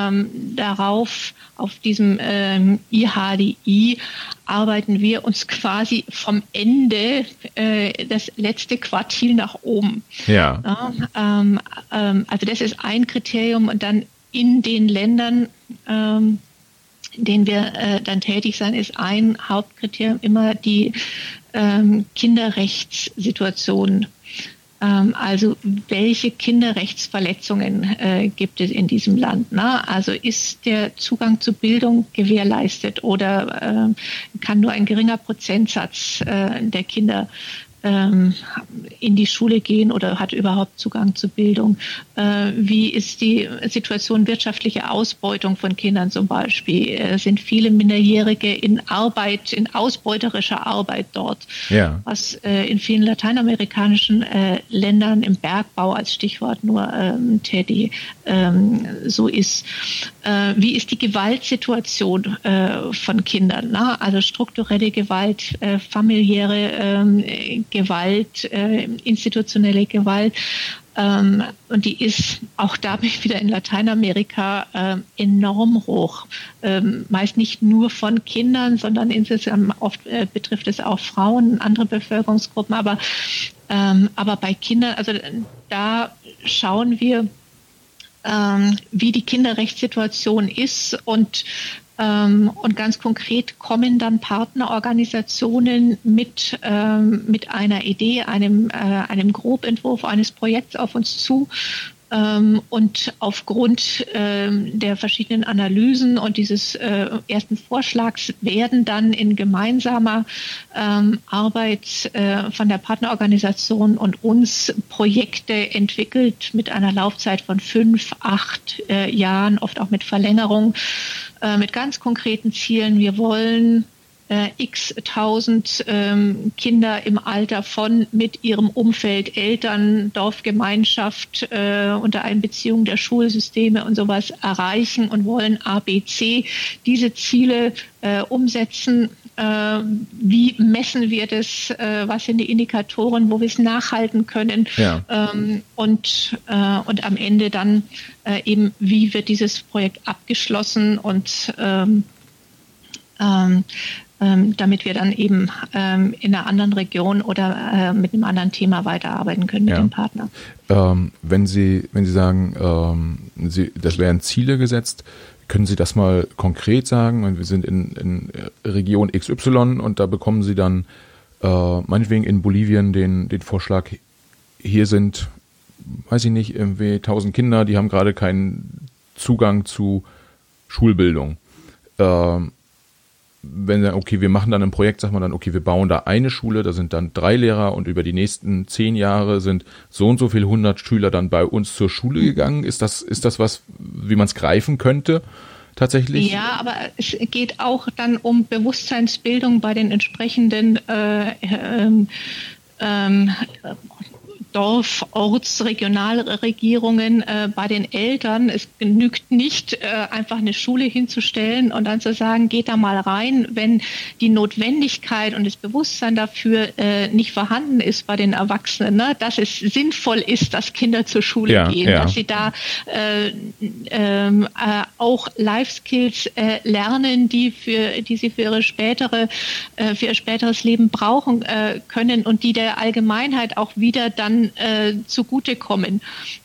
auf diesem IHDI arbeiten wir uns quasi vom Ende das letzte Quartil nach oben. Ja. Also das ist ein Kriterium und dann in den Ländern, in denen wir dann tätig sein, ist ein Hauptkriterium immer die Kinderrechtssituation. Also welche Kinderrechtsverletzungen gibt es in diesem Land? Ne? Also ist der Zugang zu Bildung gewährleistet oder kann nur ein geringer Prozentsatz der Kinder in die Schule gehen oder hat überhaupt Zugang zu Bildung? Wie ist die Situation wirtschaftliche Ausbeutung von Kindern zum Beispiel? Sind viele Minderjährige in ausbeuterischer Arbeit dort? Ja. Was in vielen lateinamerikanischen Ländern im Bergbau als Stichwort nur so ist. Wie ist die Gewaltsituation von Kindern? Na? Also strukturelle Gewalt, familiäre Gewalt, institutionelle Gewalt. Und die ist, auch da bin ich wieder in Lateinamerika, enorm hoch. Meist nicht nur von Kindern, sondern insgesamt oft betrifft es auch Frauen, andere Bevölkerungsgruppen. Aber bei Kindern, also da schauen wir, wie die Kinderrechtssituation ist und ganz konkret kommen dann Partnerorganisationen mit einer Idee, einem Grobentwurf eines Projekts auf uns zu. Und aufgrund der verschiedenen Analysen und dieses ersten Vorschlags werden dann in gemeinsamer Arbeit von der Partnerorganisation und uns Projekte entwickelt mit einer Laufzeit von 5, 8 Jahren, oft auch mit Verlängerung, mit ganz konkreten Zielen. Wir wollen x tausend Kinder im Alter von mit ihrem Umfeld, Eltern, Dorfgemeinschaft unter Einbeziehung der Schulsysteme und sowas erreichen und wollen ABC diese Ziele umsetzen. Wie messen wir das? Was sind die Indikatoren, wo wir es nachhalten können? Ja. Und am Ende dann eben, wie wird dieses Projekt abgeschlossen und damit wir dann eben in einer anderen Region oder mit einem anderen Thema weiterarbeiten können mit dem Partner. Wenn Sie sagen, das wären Ziele gesetzt, können Sie das mal konkret sagen? Wir sind in Region XY und da bekommen Sie dann meinetwegen in Bolivien den Vorschlag, hier sind, weiß ich nicht, irgendwie 1000 Kinder, die haben gerade keinen Zugang zu Schulbildung. Wenn dann, okay, wir machen dann ein Projekt, sagt man dann, okay, wir bauen da eine Schule, da sind dann 3 Lehrer und über die nächsten 10 Jahre sind so und so viele 100 Schüler dann bei uns zur Schule gegangen. Ist das was, wie man es greifen könnte, tatsächlich? Ja, aber es geht auch dann um Bewusstseinsbildung bei den entsprechenden Dorf-, Orts-, Regionalregierungen bei den Eltern. Es genügt nicht, einfach eine Schule hinzustellen und dann zu sagen, geht da mal rein, wenn die Notwendigkeit und das Bewusstsein dafür nicht vorhanden ist bei den Erwachsenen, ne? Dass es sinnvoll ist, dass Kinder zur Schule gehen, dass sie da auch Life-Skills lernen, die sie für ihr späteres Leben brauchen können und die der Allgemeinheit auch wieder dann zugutekommen.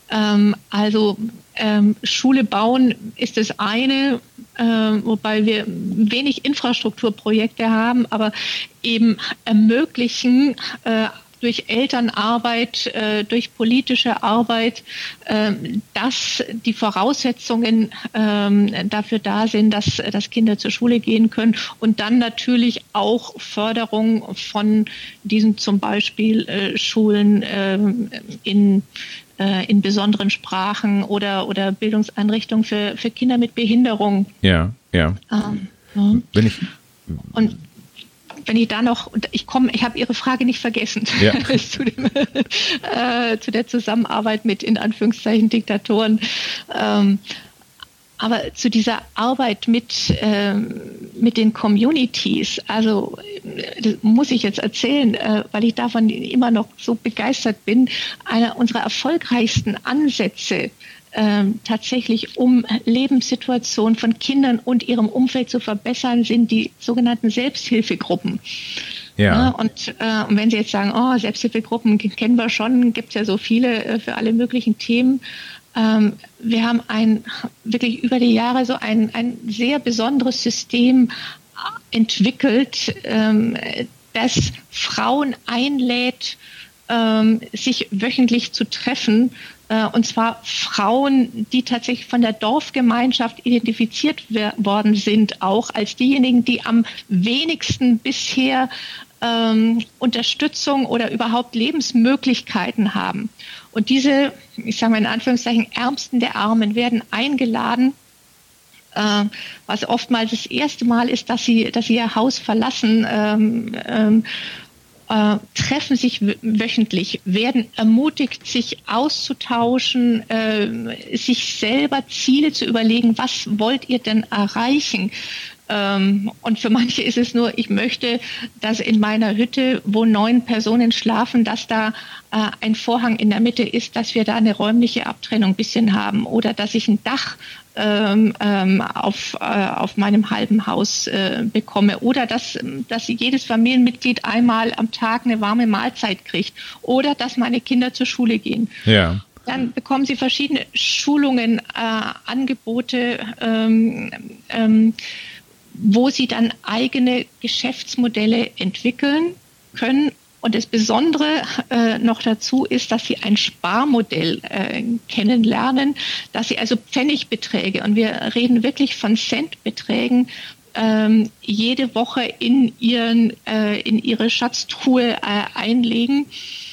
Schule bauen ist das eine, wobei wir wenig Infrastrukturprojekte haben, aber eben ermöglichen, durch Elternarbeit, durch politische Arbeit, dass die Voraussetzungen dafür da sind, dass Kinder zur Schule gehen können und dann natürlich auch Förderung von diesen zum Beispiel Schulen in besonderen Sprachen oder Bildungseinrichtungen für Kinder mit Behinderung. Ja. Wenn ich da noch, ich habe Ihre Frage nicht vergessen, ja. zu der Zusammenarbeit mit, in Anführungszeichen, Diktatoren. Aber zu dieser Arbeit mit den Communities, also das muss ich jetzt erzählen, weil ich davon immer noch so begeistert bin, einer unserer erfolgreichsten Ansätze tatsächlich, um Lebenssituationen von Kindern und ihrem Umfeld zu verbessern, sind die sogenannten Selbsthilfegruppen. Ja. Und wenn Sie jetzt sagen, Selbsthilfegruppen kennen wir schon, gibt es ja so viele für alle möglichen Themen. Wir haben wirklich über die Jahre so ein sehr besonderes System entwickelt, das Frauen einlädt, sich wöchentlich zu treffen. Und zwar Frauen, die tatsächlich von der Dorfgemeinschaft identifiziert worden sind, auch als diejenigen, die am wenigsten bisher Unterstützung oder überhaupt Lebensmöglichkeiten haben. Und diese, ich sage mal in Anführungszeichen, Ärmsten der Armen werden eingeladen, was oftmals das erste Mal ist, dass sie ihr Haus verlassen, treffen sich wöchentlich, werden ermutigt, sich auszutauschen, sich selber Ziele zu überlegen, was wollt ihr denn erreichen? Und für manche ist es nur, ich möchte, dass in meiner Hütte, wo 9 Personen schlafen, dass da ein Vorhang in der Mitte ist, dass wir da eine räumliche Abtrennung ein bisschen haben oder dass ich ein Dach auf meinem halben Haus bekomme oder dass jedes Familienmitglied einmal am Tag eine warme Mahlzeit kriegt oder dass meine Kinder zur Schule gehen. Ja. Dann bekommen sie verschiedene Schulungen, Angebote, wo sie dann eigene Geschäftsmodelle entwickeln können. Und das Besondere noch dazu ist, dass sie ein Sparmodell kennenlernen, dass sie also Pfennigbeträge, und wir reden wirklich von Centbeträgen, jede Woche in ihre Schatztruhe einlegen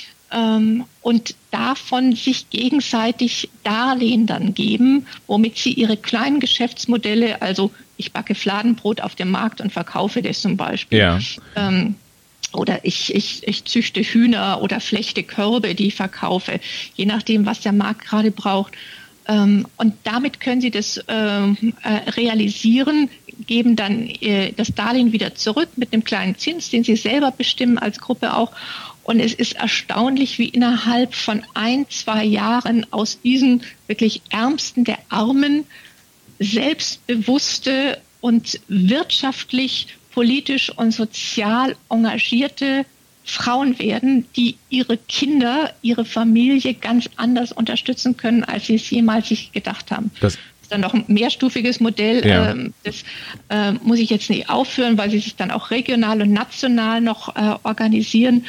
und davon sich gegenseitig Darlehen dann geben, womit sie ihre kleinen Geschäftsmodelle, also ich backe Fladenbrot auf dem Markt und verkaufe das zum Beispiel. Ja. Oder ich züchte Hühner oder flechte Körbe, die ich verkaufe, je nachdem, was der Markt gerade braucht. Und damit können Sie das realisieren, geben dann das Darlehen wieder zurück mit einem kleinen Zins, den Sie selber bestimmen als Gruppe auch. Und es ist erstaunlich, wie innerhalb von 1-2 Jahren aus diesen wirklich Ärmsten der Armen selbstbewusste und wirtschaftlich, politisch und sozial engagierte Frauen werden, die ihre Kinder, ihre Familie ganz anders unterstützen können, als sie es jemals sich gedacht haben. Das ist dann noch ein mehrstufiges Modell. Ja. Das muss ich jetzt nicht aufführen, weil sie sich dann auch regional und national noch organisieren.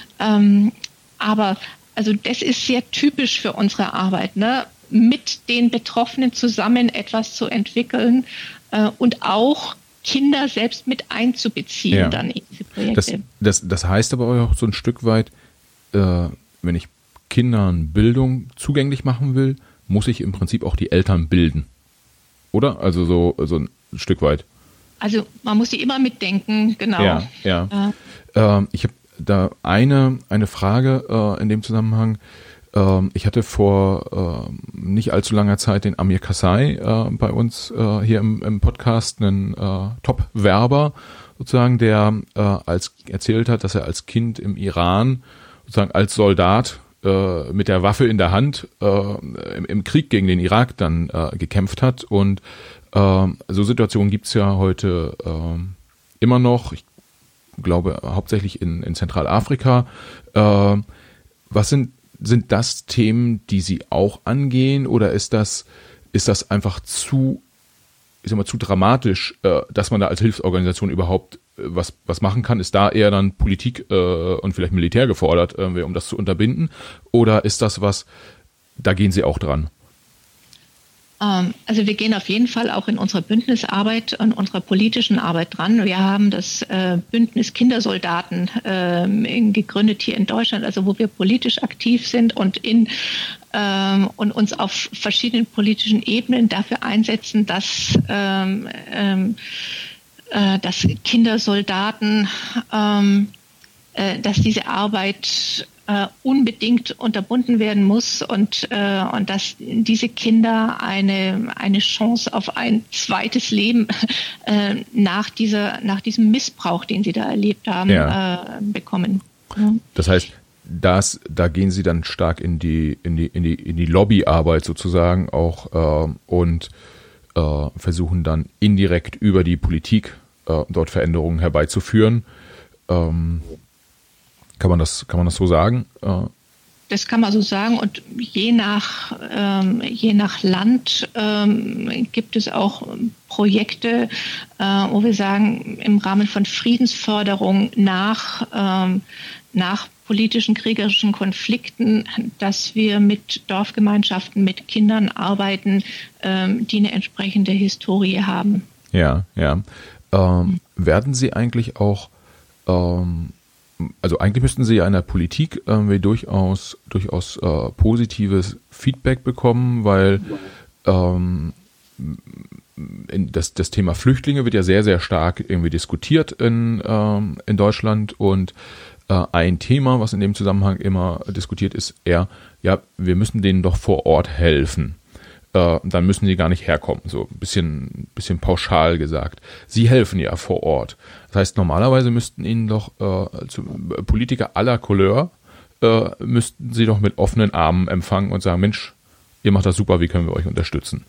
Aber also das ist sehr typisch für unsere Arbeit, ne? Mit den Betroffenen zusammen etwas zu entwickeln und auch Kinder selbst mit einzubeziehen dann in diese Projekte. Das heißt aber auch so ein Stück weit, wenn ich Kindern Bildung zugänglich machen will, muss ich im Prinzip auch die Eltern bilden. Oder? Also so ein Stück weit. Also man muss die immer mitdenken, genau. Ja. Ich habe da eine Frage in dem Zusammenhang. Ich hatte vor nicht allzu langer Zeit den Amir Karzai bei uns hier im Podcast, einen Top-Werber sozusagen, der erzählt hat, dass er als Kind im Iran sozusagen als Soldat mit der Waffe in der Hand im Krieg gegen den Irak dann gekämpft hat. Und so Situationen gibt's ja heute immer noch, ich glaube hauptsächlich in Zentralafrika. Was sind das Themen, die Sie auch angehen, oder ist das einfach zu zu dramatisch, dass man da als Hilfsorganisation überhaupt was machen kann. Ist da eher dann Politik und vielleicht Militär gefordert, um das zu unterbinden? Oder ist das was, da gehen Sie auch dran? Also wir gehen auf jeden Fall auch in unserer Bündnisarbeit und unserer politischen Arbeit dran. Wir haben das Bündnis Kindersoldaten gegründet hier in Deutschland, also wo wir politisch aktiv sind und uns auf verschiedenen politischen Ebenen dafür einsetzen, dass Kindersoldaten, dass diese Arbeit unbedingt unterbunden werden muss und dass diese Kinder eine Chance auf ein zweites Leben nach diesem Missbrauch, den sie da erlebt haben, bekommen. Ja. Das heißt, da gehen Sie dann stark in die Lobbyarbeit sozusagen auch und versuchen dann indirekt über die Politik dort Veränderungen herbeizuführen. Kann man das so sagen? Das kann man so sagen, und je nach Land gibt es auch Projekte, wo wir sagen, im Rahmen von Friedensförderung nach politischen, kriegerischen Konflikten, dass wir mit Dorfgemeinschaften, mit Kindern arbeiten, die eine entsprechende Historie haben. Ja. Werden Sie eigentlich auch also eigentlich müssten Sie ja in der Politik durchaus positives Feedback bekommen, weil das Thema Flüchtlinge wird ja sehr, sehr stark irgendwie diskutiert in Deutschland, und ein Thema, was in dem Zusammenhang immer diskutiert ist, wir müssen denen doch vor Ort helfen. Dann müssen sie gar nicht herkommen, so ein bisschen pauschal gesagt. Sie helfen ja vor Ort. Das heißt, normalerweise müssten Ihnen doch Politiker aller Couleur müssten Sie doch mit offenen Armen empfangen und sagen, Mensch, ihr macht das super, wie können wir euch unterstützen?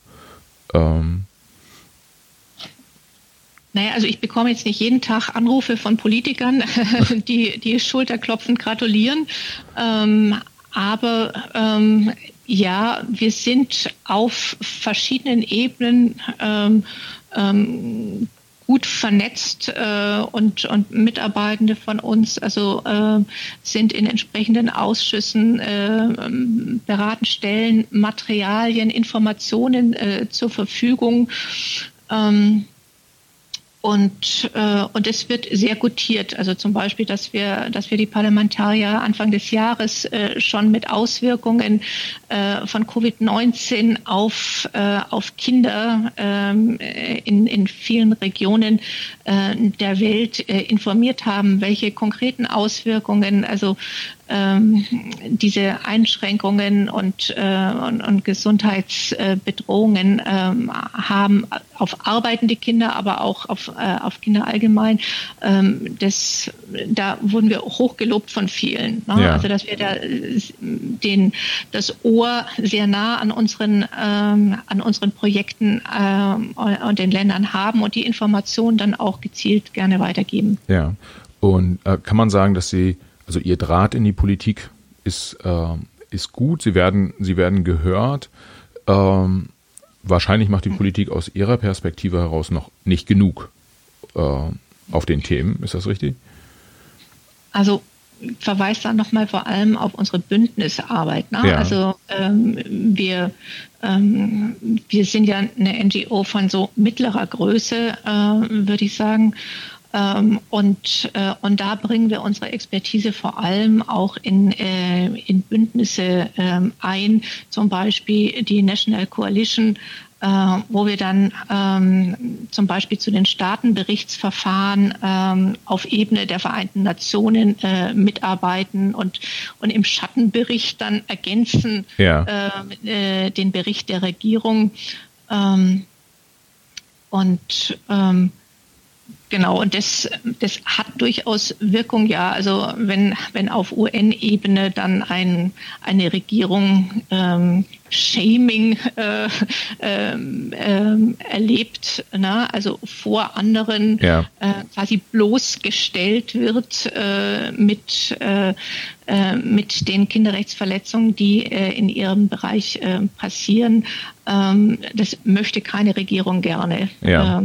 Naja, also ich bekomme jetzt nicht jeden Tag Anrufe von Politikern, die schulterklopfend gratulieren, aber ja, wir sind auf verschiedenen Ebenen gut vernetzt und Mitarbeitende von uns sind in entsprechenden Ausschüssen, beraten Stellen, Materialien, Informationen zur Verfügung. Und es wird sehr gutiert. Also zum Beispiel, dass wir die Parlamentarier Anfang des Jahres schon mit Auswirkungen von Covid-19 auf Kinder in vielen Regionen der Welt informiert haben, welche konkreten Auswirkungen diese Einschränkungen und Gesundheitsbedrohungen haben auf arbeitende Kinder, aber auch auf Kinder allgemein. Da wurden wir hochgelobt von vielen. Ne? Ja. Also dass wir da das Ohr sehr nah an unseren Projekten und den Ländern haben und die Informationen dann auch gezielt gerne weitergeben. Ja. Und kann man sagen, dass also Ihr Draht in die Politik ist gut, Sie werden gehört. Wahrscheinlich macht die Politik aus Ihrer Perspektive heraus noch nicht genug auf den Themen. Ist das richtig? Also verweist dann nochmal vor allem auf unsere Bündnisarbeit. Ne? Ja. Also wir sind ja eine NGO von so mittlerer Größe, würde ich sagen. Und da bringen wir unsere Expertise vor allem auch in Bündnisse ein, zum Beispiel die National Coalition, wo wir dann zum Beispiel zu den Staatenberichtsverfahren auf Ebene der Vereinten Nationen mitarbeiten und im Schattenbericht dann ergänzen den Bericht der Regierung. Genau, und das hat durchaus Wirkung, ja. Also wenn auf UN-Ebene dann eine Regierung Shaming erlebt, also vor anderen quasi bloßgestellt wird mit den Kinderrechtsverletzungen, die in ihrem Bereich passieren. Das möchte keine Regierung gerne. Ja.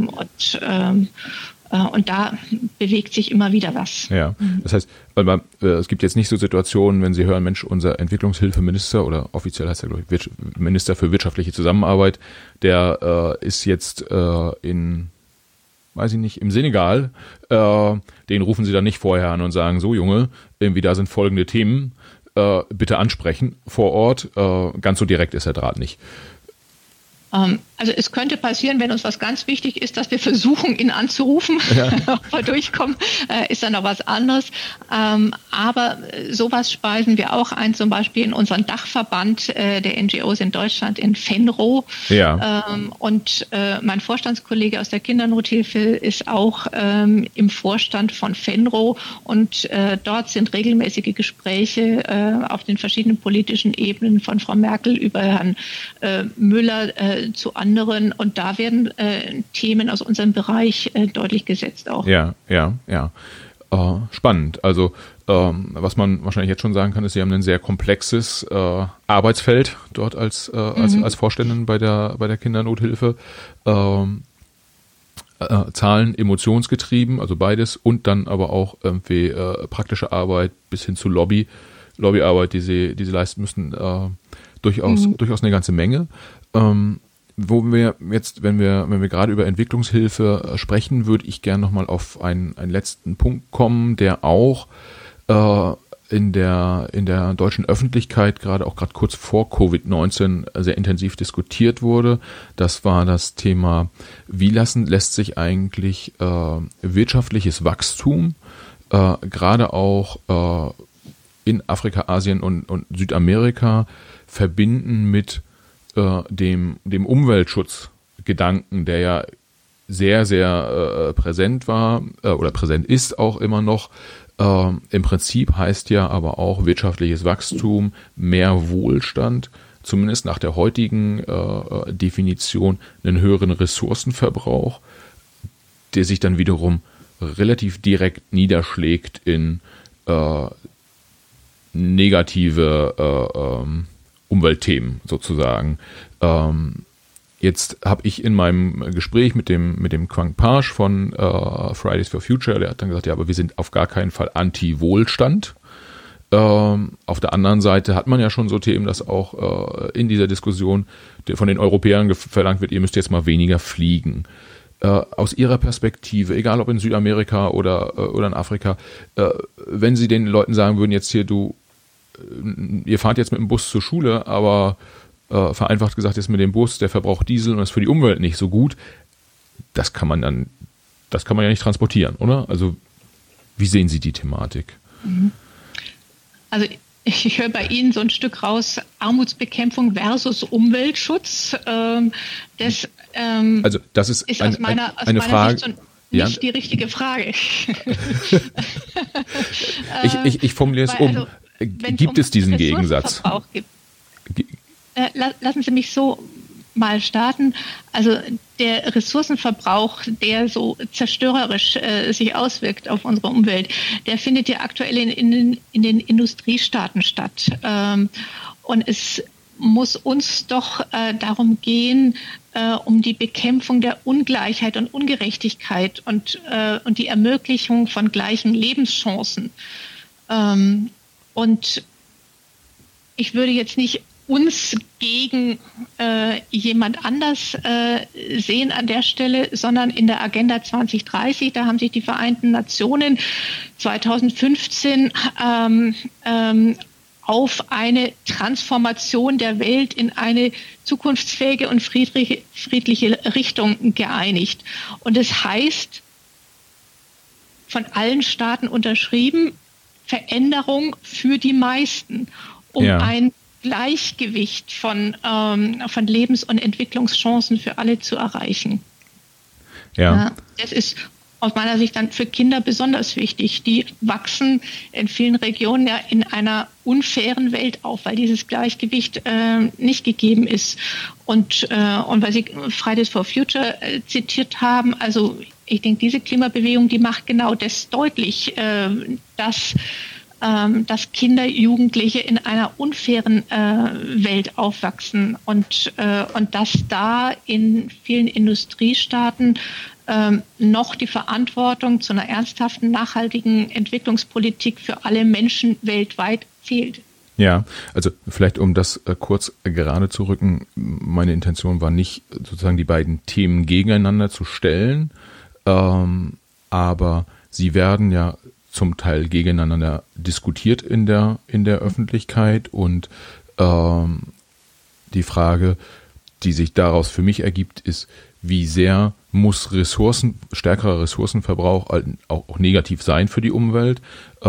Und da bewegt sich immer wieder was. Ja, das heißt, weil es gibt jetzt nicht so Situationen, wenn Sie hören, Mensch, unser Entwicklungshilfeminister oder offiziell heißt er, glaube ich, Minister für wirtschaftliche Zusammenarbeit, der ist jetzt im Senegal, den rufen Sie dann nicht vorher an und sagen, so Junge, irgendwie da sind folgende Themen, bitte ansprechen vor Ort. Ganz so direkt ist der Draht nicht. Also es könnte passieren, wenn uns was ganz wichtig ist, dass wir versuchen, ihn anzurufen, ob wir durchkommen, ist dann noch was anderes. Aber sowas speisen wir auch ein, zum Beispiel in unseren Dachverband der NGOs in Deutschland, in FENRO. Ja. Und mein Vorstandskollege aus der Kindernothilfe ist auch im Vorstand von FENRO und dort sind regelmäßige Gespräche auf den verschiedenen politischen Ebenen von Frau Merkel über Herrn Müller zu anderen, und da werden Themen aus unserem Bereich deutlich gesetzt auch. Ja. Spannend. Also was man wahrscheinlich jetzt schon sagen kann, ist, Sie haben ein sehr komplexes Arbeitsfeld dort als Vorständin bei der Kindernothilfe. Zahlen, emotionsgetrieben, also beides, und dann aber auch irgendwie praktische Arbeit bis hin zu Lobbyarbeit, die sie leisten müssen, durchaus eine ganze Menge. Wo wir jetzt, wenn wir gerade über Entwicklungshilfe sprechen, würde ich gerne nochmal auf einen letzten Punkt kommen, der auch in der deutschen Öffentlichkeit gerade kurz vor Covid-19 sehr intensiv diskutiert wurde. Das war das Thema, wie lässt sich eigentlich wirtschaftliches Wachstum gerade auch in Afrika, Asien und Südamerika verbinden mit dem Umweltschutzgedanken, der ja sehr, sehr präsent war oder präsent ist auch immer noch. Im Prinzip heißt ja aber auch wirtschaftliches Wachstum, mehr Wohlstand, zumindest nach der heutigen Definition, einen höheren Ressourcenverbrauch, der sich dann wiederum relativ direkt niederschlägt in negative Umweltthemen sozusagen. Jetzt habe ich in meinem Gespräch mit dem Quang Page von Fridays for Future, der hat dann gesagt, ja, aber wir sind auf gar keinen Fall anti-Wohlstand. Auf der anderen Seite hat man ja schon so Themen, dass auch in dieser Diskussion von den Europäern verlangt wird, ihr müsst jetzt mal weniger fliegen. Aus Ihrer Perspektive, egal ob in Südamerika oder in Afrika, wenn Sie den Leuten sagen würden, jetzt hier, ihr fahrt jetzt mit dem Bus zur Schule, aber vereinfacht gesagt jetzt mit dem Bus, der verbraucht Diesel und ist für die Umwelt nicht so gut, das kann man ja nicht transportieren, oder? Also wie sehen Sie die Thematik? Also ich höre bei Ihnen so ein Stück raus, Armutsbekämpfung versus Umweltschutz. Also das ist aus meiner Frage, Sicht nicht die richtige Frage. Ich formuliere es um. Gibt es diesen Gegensatz? Lassen Sie mich so mal starten. Also der Ressourcenverbrauch, der so zerstörerisch sich auswirkt auf unsere Umwelt, der findet ja aktuell in den Industriestaaten statt. Und es muss uns doch darum gehen, um die Bekämpfung der Ungleichheit und Ungerechtigkeit und die Ermöglichung von gleichen Lebenschancen. Und ich würde jetzt nicht uns gegen jemand anders sehen an der Stelle, sondern in der Agenda 2030, da haben sich die Vereinten Nationen 2015 auf eine Transformation der Welt in eine zukunftsfähige und friedliche Richtung geeinigt. Und es heißt, von allen Staaten unterschrieben, Veränderung für die meisten, um ein Gleichgewicht von Lebens- und Entwicklungschancen für alle zu erreichen. Ja. Das ist aus meiner Sicht dann für Kinder besonders wichtig. Die wachsen in vielen Regionen ja in einer unfairen Welt auf, weil dieses Gleichgewicht nicht gegeben ist. Und weil Sie Fridays for Future zitiert haben, also ich denke, diese Klimabewegung, die macht genau das deutlich, dass Kinder, Jugendliche in einer unfairen Welt aufwachsen und dass da in vielen Industriestaaten noch die Verantwortung zu einer ernsthaften, nachhaltigen Entwicklungspolitik für alle Menschen weltweit fehlt. Ja, also vielleicht um das kurz gerade zu rücken, meine Intention war nicht sozusagen die beiden Themen gegeneinander zu stellen, aber sie werden ja zum Teil gegeneinander diskutiert in der Öffentlichkeit und die Frage, die sich daraus für mich ergibt, ist, wie sehr muss stärkerer Ressourcenverbrauch auch negativ sein für die Umwelt?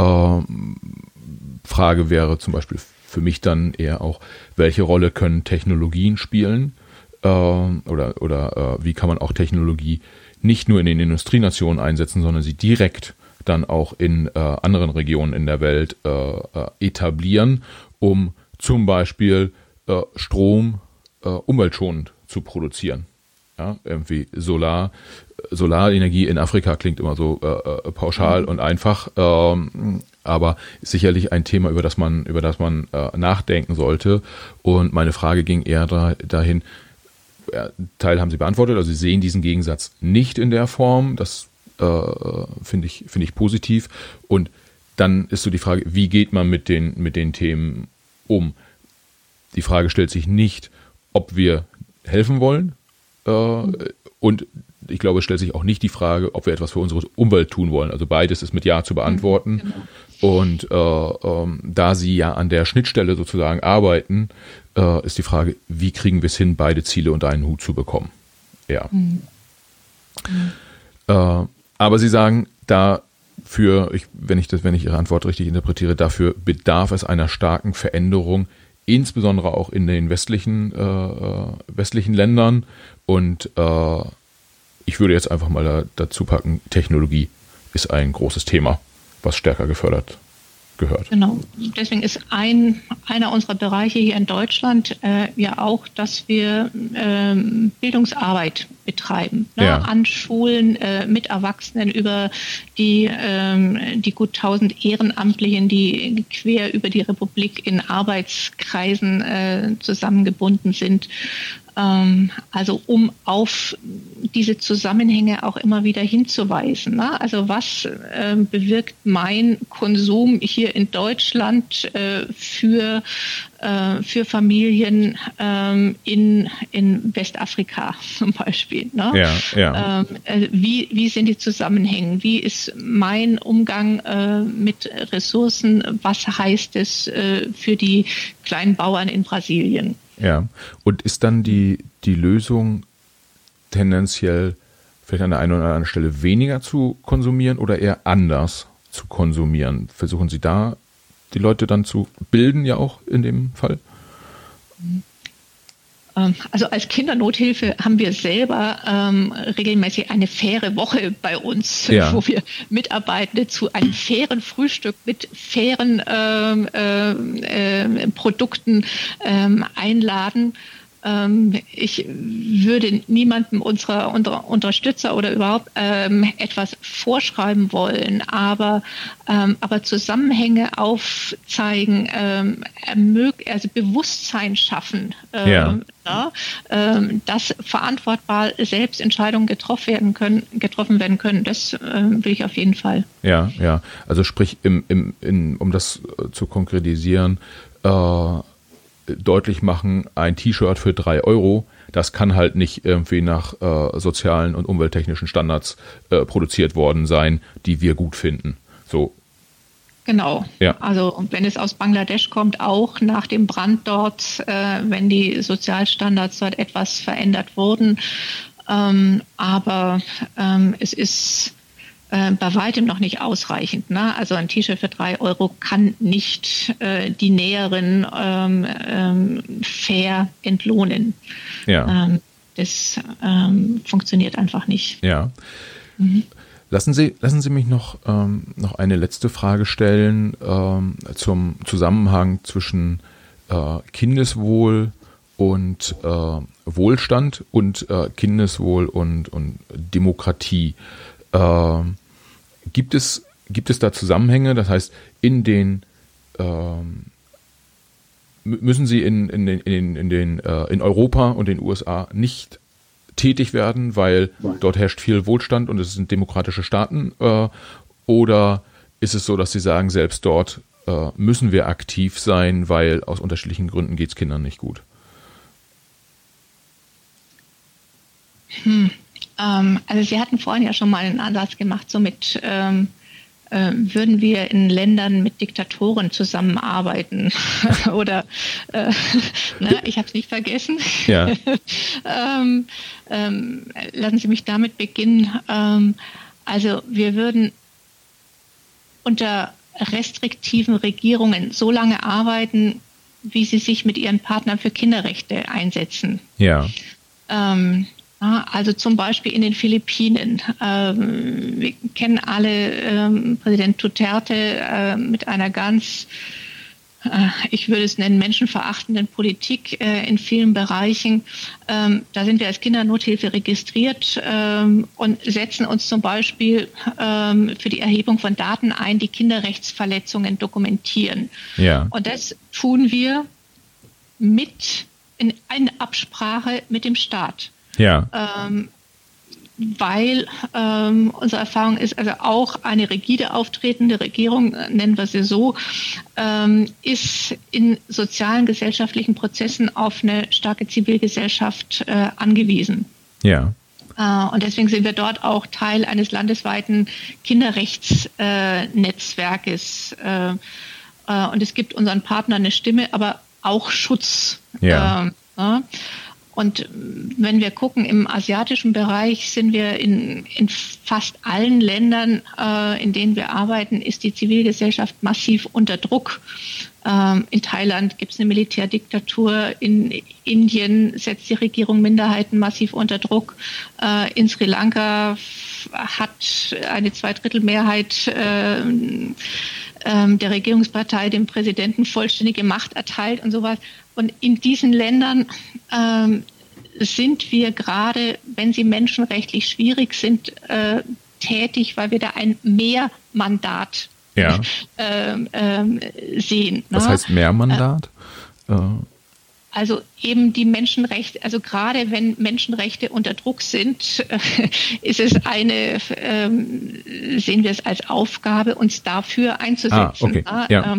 Frage wäre zum Beispiel für mich dann eher auch, welche Rolle können Technologien spielen? Oder wie kann man auch Technologie nicht nur in den Industrienationen einsetzen, sondern sie direkt dann auch in anderen Regionen in der Welt etablieren, um zum Beispiel Strom umweltschonend zu produzieren. Ja, irgendwie Solarenergie in Afrika klingt immer so pauschal und einfach, aber ist sicherlich ein Thema, über das man nachdenken sollte. Und meine Frage ging eher dahin, Teil haben Sie beantwortet, also Sie sehen diesen Gegensatz nicht in der Form, das finde ich positiv. Und dann ist so die Frage, wie geht man mit den Themen um? Die Frage stellt sich nicht, ob wir helfen wollen, und ich glaube, es stellt sich auch nicht die Frage, ob wir etwas für unsere Umwelt tun wollen. Also beides ist mit Ja zu beantworten. Genau. Und da Sie ja an der Schnittstelle sozusagen arbeiten, ist die Frage, wie kriegen wir es hin, beide Ziele unter einen Hut zu bekommen? Ja. Aber Sie sagen, wenn ich Ihre Antwort richtig interpretiere, dafür bedarf es einer starken Veränderung, insbesondere auch in den westlichen Ländern. Und ich würde jetzt einfach mal dazu packen, Technologie ist ein großes Thema, was stärker gefördert gehört. Genau, deswegen ist einer unserer Bereiche hier in Deutschland ja auch, dass wir Bildungsarbeit betreiben, ne? Ja. An Schulen mit Erwachsenen über die gut 1000 Ehrenamtlichen, die quer über die Republik in Arbeitskreisen zusammengebunden sind. Also um auf diese Zusammenhänge auch immer wieder hinzuweisen. Ne? Also was bewirkt mein Konsum hier in Deutschland für Familien in Westafrika zum Beispiel? Ne? Ja, ja. Wie sind die Zusammenhänge? Wie ist mein Umgang mit Ressourcen? Was heißt es für die kleinen Bauern in Brasilien? Ja, und ist dann die Lösung tendenziell vielleicht an der einen oder anderen Stelle weniger zu konsumieren oder eher anders zu konsumieren? Versuchen Sie da die Leute dann zu bilden, ja auch in dem Fall? Also als Kindernothilfe haben wir selber regelmäßig eine faire Woche bei uns, ja, wo wir Mitarbeitende zu einem fairen Frühstück mit fairen Produkten einladen. Ich würde niemandem unserer Unterstützer oder überhaupt etwas vorschreiben wollen, aber Zusammenhänge aufzeigen, also Bewusstsein schaffen, ja, dass verantwortbar selbst Entscheidungen getroffen werden können. Das will ich auf jeden Fall. Ja, ja. Also sprich, um das zu konkretisieren, deutlich machen, ein T-Shirt für 3 €, das kann halt nicht irgendwie nach sozialen und umwelttechnischen Standards produziert worden sein, die wir gut finden. So. Genau. Ja. Also wenn es aus Bangladesch kommt, auch nach dem Brand dort, wenn die Sozialstandards dort etwas verändert wurden. Aber es ist bei weitem noch nicht ausreichend. Ne? Also ein T-Shirt für 3 € kann nicht die Näheren fair entlohnen. Ja. Das funktioniert einfach nicht. Ja. Lassen Sie mich noch eine letzte Frage stellen zum Zusammenhang zwischen Kindeswohl und Wohlstand und Kindeswohl und Demokratie. Gibt es da Zusammenhänge? Das heißt, müssen Sie in Europa und den USA nicht tätig werden, weil dort herrscht viel Wohlstand und es sind demokratische Staaten? Oder ist es so, dass Sie sagen, selbst dort müssen wir aktiv sein, weil aus unterschiedlichen Gründen geht es Kindern nicht gut? Also Sie hatten vorhin ja schon mal einen Ansatz gemacht, somit würden wir in Ländern mit Diktatoren zusammenarbeiten oder ich habe es nicht vergessen. Ja. Lassen Sie mich damit beginnen. Also wir würden unter restriktiven Regierungen so lange arbeiten, wie sie sich mit ihren Partnern für Kinderrechte einsetzen. Ja. Also zum Beispiel in den Philippinen. Wir kennen alle Präsident Duterte mit einer ganz, ich würde es nennen, menschenverachtenden Politik in vielen Bereichen. Da sind wir als Kindernothilfe registriert und setzen uns zum Beispiel für die Erhebung von Daten ein, die Kinderrechtsverletzungen dokumentieren. Ja. Und das tun wir in Absprache mit dem Staat. Ja. Weil unsere Erfahrung ist, also auch eine rigide auftretende Regierung, nennen wir sie so, ist in sozialen, gesellschaftlichen Prozessen auf eine starke Zivilgesellschaft angewiesen. Ja. Und deswegen sind wir dort auch Teil eines landesweiten Kinderrechtsnetzwerkes. Und es gibt unseren Partnern eine Stimme, aber auch Schutz. Ja. Und wenn wir gucken, im asiatischen Bereich sind wir in fast allen Ländern, in denen wir arbeiten, ist die Zivilgesellschaft massiv unter Druck. In Thailand gibt es eine Militärdiktatur, in Indien setzt die Regierung Minderheiten massiv unter Druck, in Sri Lanka hat eine Zweidrittelmehrheit der Regierungspartei dem Präsidenten vollständige Macht erteilt und sowas. Und in diesen Ländern sind wir gerade, wenn sie menschenrechtlich schwierig sind, tätig, weil wir da ein Mehrmandat sehen. Was heißt Mehrmandat? Also eben die Menschenrechte, also gerade wenn Menschenrechte unter Druck sind, ist es sehen wir es als Aufgabe, uns dafür einzusetzen. Okay. Ja.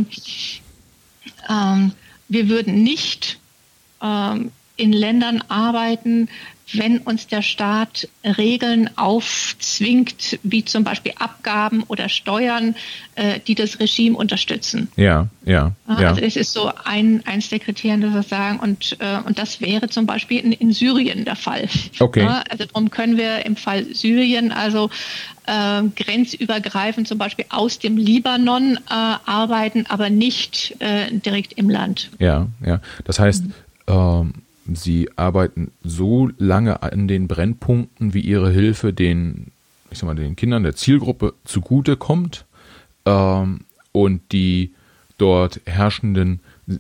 Wir würden nicht in Ländern arbeiten, wenn uns der Staat Regeln aufzwingt, wie zum Beispiel Abgaben oder Steuern, die das Regime unterstützen. Ja. Also das ist so eins der Kriterien, das wir sagen. Und das wäre zum Beispiel in Syrien der Fall. Okay. Also darum können wir im Fall Syrien grenzübergreifend zum Beispiel aus dem Libanon arbeiten, aber nicht direkt im Land. Ja. Das heißt, Sie arbeiten so lange an den Brennpunkten, wie Ihre Hilfe den Kindern der Zielgruppe zugutekommt und die dort Herrschenden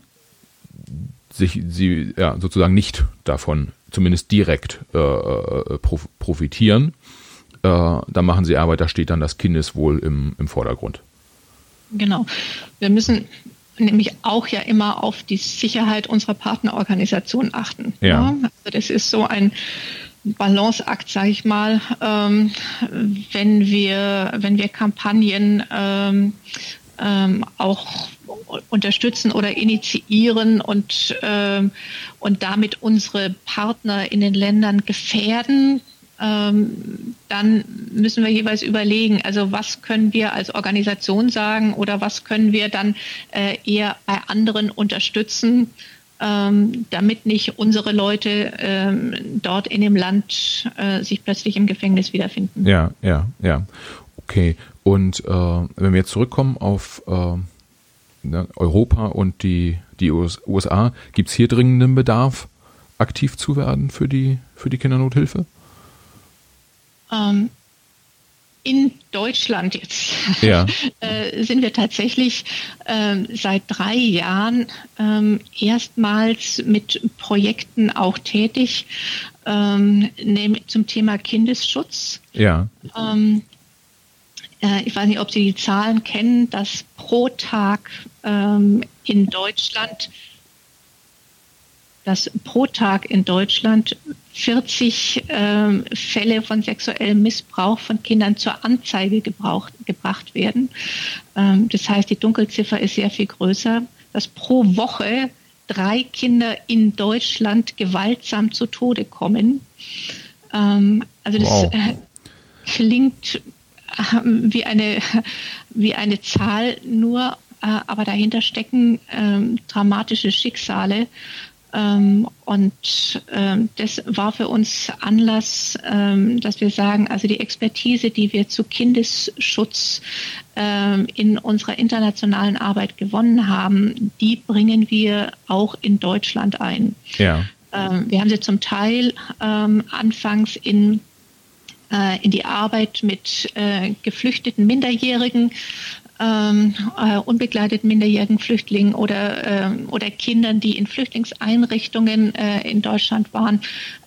sie sozusagen nicht davon, zumindest direkt profitieren. Da machen Sie Arbeit, da steht dann das Kindeswohl im Vordergrund. Genau. Wir müssen nämlich auch ja immer auf die Sicherheit unserer Partnerorganisation achten. Ja. Also das ist so ein Balanceakt, sage ich mal, wenn wir Kampagnen auch unterstützen oder initiieren und damit unsere Partner in den Ländern gefährden, dann müssen wir jeweils überlegen, also was können wir als Organisation sagen oder was können wir dann eher bei anderen unterstützen, damit nicht unsere Leute dort in dem Land sich plötzlich im Gefängnis wiederfinden. Ja. Okay. Und wenn wir jetzt zurückkommen auf Europa und die USA, gibt es hier dringenden Bedarf, aktiv zu werden für die Kindernothilfe? in Deutschland jetzt Ja. sind wir tatsächlich seit 3 Jahren erstmals mit Projekten auch tätig, nämlich zum Thema Kindesschutz. Ja. Ich weiß nicht, ob Sie die Zahlen kennen, dass pro Tag in Deutschland 40 Fälle von sexuellem Missbrauch von Kindern zur Anzeige gebracht werden. Das heißt, die Dunkelziffer ist sehr viel größer, dass pro Woche 3 Kinder in Deutschland gewaltsam zu Tode kommen. Also das klingt wie eine Zahl nur, aber dahinter stecken dramatische Schicksale. Und das war für uns Anlass, dass wir sagen, also die Expertise, die wir zu Kindesschutz in unserer internationalen Arbeit gewonnen haben, die bringen wir auch in Deutschland ein. Ja. Wir haben sie zum Teil anfangs in die Arbeit mit geflüchteten Minderjährigen, unbegleiteten minderjährigen Flüchtlingen oder Kindern, die in Flüchtlingseinrichtungen in Deutschland waren,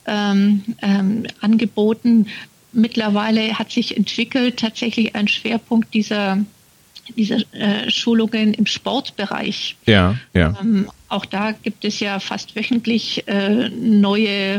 angeboten. Mittlerweile hat sich entwickelt tatsächlich ein Schwerpunkt dieser Schulungen im Sportbereich. Ja, ja. Auch da gibt es ja fast wöchentlich neue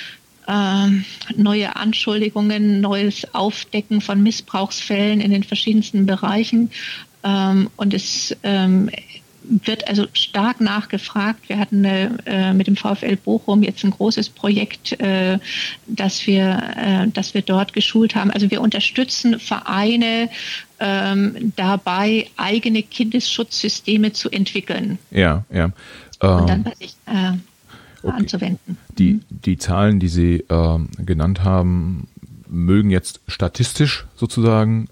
Anschuldigungen, neues Aufdecken von Missbrauchsfällen in den verschiedensten Bereichen. Und es wird also stark nachgefragt. Wir hatten mit dem VfL Bochum jetzt ein großes Projekt, das wir dort geschult haben. Also wir unterstützen Vereine dabei, eigene Kindesschutzsysteme zu entwickeln. Ja, ja. Und dann bei sich anzuwenden. Die Zahlen, die Sie genannt haben, mögen jetzt statistisch sozusagen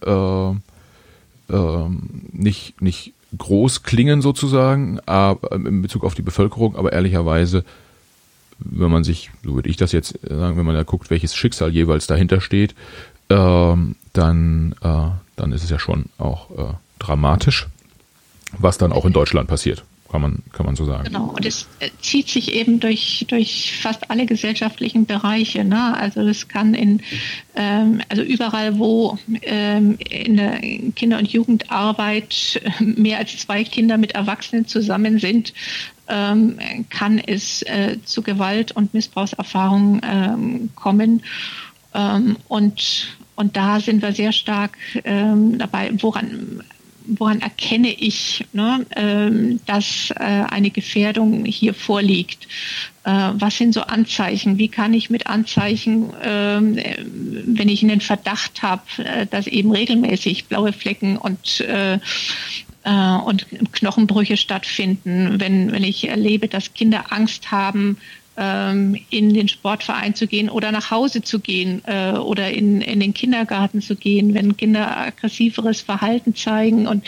nicht groß klingen sozusagen, aber in Bezug auf die Bevölkerung, aber ehrlicherweise, wenn man sich, so würde ich das jetzt sagen, wenn man da guckt, welches Schicksal jeweils dahinter steht, dann ist es ja schon auch dramatisch, was dann auch in Deutschland passiert. Kann man so sagen. Genau, und es zieht sich eben durch fast alle gesellschaftlichen Bereiche. Ne? Also das kann also überall, wo in der Kinder- und Jugendarbeit mehr als 2 Kinder mit Erwachsenen zusammen sind, kann es zu Gewalt- und Missbrauchserfahrungen kommen. Und da sind wir sehr stark dabei, woran erkenne ich, dass eine Gefährdung hier vorliegt? Was sind so Anzeichen? Wie kann ich mit Anzeichen, wenn ich einen Verdacht habe, dass eben regelmäßig blaue Flecken und Knochenbrüche stattfinden, wenn ich erlebe, dass Kinder Angst haben, in den Sportverein zu gehen oder nach Hause zu gehen oder in den Kindergarten zu gehen, wenn Kinder aggressiveres Verhalten zeigen und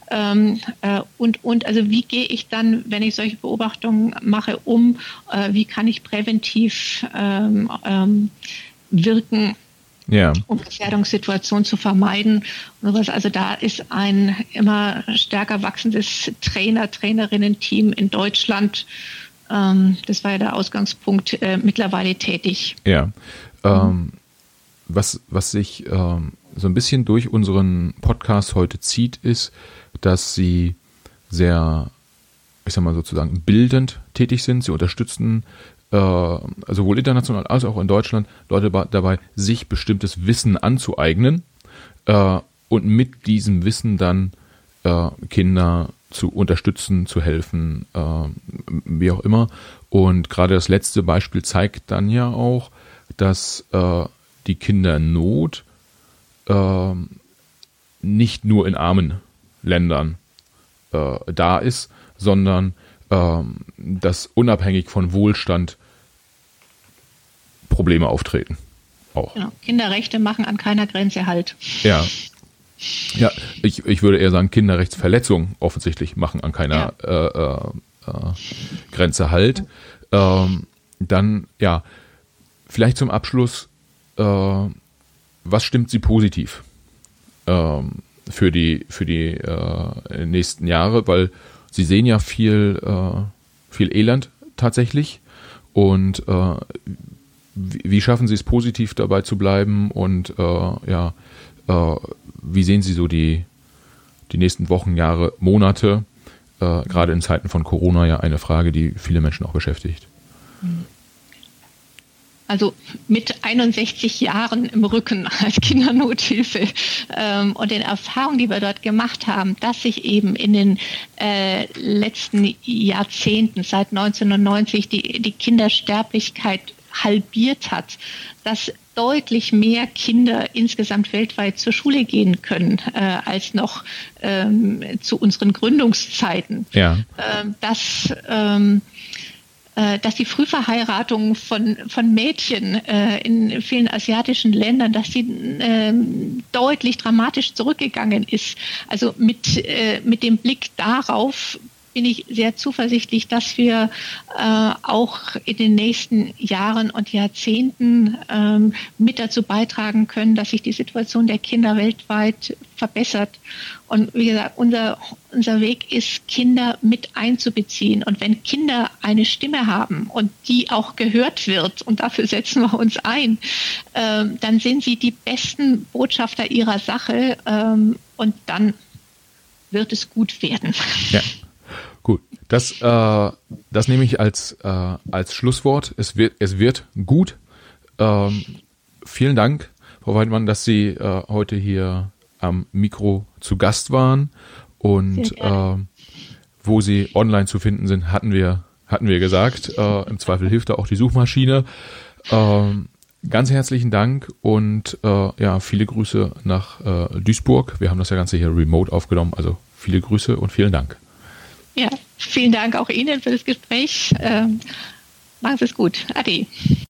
also wie gehe ich dann, wenn ich solche Beobachtungen mache, wie kann ich präventiv wirken, um Gefährdungssituationen zu vermeiden und sowas. Also da ist ein immer stärker wachsendes Trainerinnen-Team in Deutschland. Das war ja der Ausgangspunkt, mittlerweile tätig. Ja, was sich so ein bisschen durch unseren Podcast heute zieht, ist, dass Sie sehr, ich sag mal sozusagen, bildend tätig sind. Sie unterstützen sowohl international als auch in Deutschland Leute dabei, sich bestimmtes Wissen anzueignen und mit diesem Wissen dann Kinder zu unterstützen, zu helfen, wie auch immer. Und gerade das letzte Beispiel zeigt dann ja auch, dass die Kindernot nicht nur in armen Ländern da ist, sondern dass unabhängig von Wohlstand Probleme auftreten. Auch. Genau. Kinderrechte machen an keiner Grenze Halt. Ja. Ja, ich würde eher sagen, Kinderrechtsverletzungen offensichtlich machen an keiner Grenze Halt. Dann, vielleicht zum Abschluss, was stimmt Sie positiv für die nächsten Jahre, weil Sie sehen ja viel Elend tatsächlich. Und wie schaffen Sie es, positiv dabei zu bleiben? Und wie sehen Sie so die nächsten Wochen, Jahre, Monate? Gerade in Zeiten von Corona ja eine Frage, die viele Menschen auch beschäftigt. Also mit 61 Jahren im Rücken als Kindernothilfe und den Erfahrungen, die wir dort gemacht haben, dass sich eben in den letzten Jahrzehnten, seit 1990, die Kindersterblichkeit halbiert hat, dass deutlich mehr Kinder insgesamt weltweit zur Schule gehen können als noch zu unseren Gründungszeiten. Ja. Dass die Frühverheiratung von Mädchen in vielen asiatischen Ländern, dass die deutlich dramatisch zurückgegangen ist. Also mit dem Blick darauf bin ich sehr zuversichtlich, dass wir auch in den nächsten Jahren und Jahrzehnten mit dazu beitragen können, dass sich die Situation der Kinder weltweit verbessert. Und wie gesagt, unser Weg ist, Kinder mit einzubeziehen. Und wenn Kinder eine Stimme haben und die auch gehört wird, und dafür setzen wir uns ein, dann sind sie die besten Botschafter ihrer Sache und dann wird es gut werden. Ja. Gut, das nehme ich als Schlusswort. Es wird gut. Vielen Dank, Frau Weidmann, dass Sie heute hier am Mikro zu Gast waren. Und wo Sie online zu finden sind, hatten wir gesagt. Im Zweifel hilft da auch die Suchmaschine. Ganz herzlichen Dank und viele Grüße nach Duisburg. Wir haben das ja Ganze hier remote aufgenommen. Also viele Grüße und vielen Dank. Ja, vielen Dank auch Ihnen für das Gespräch. Machen Sie es gut. Ade.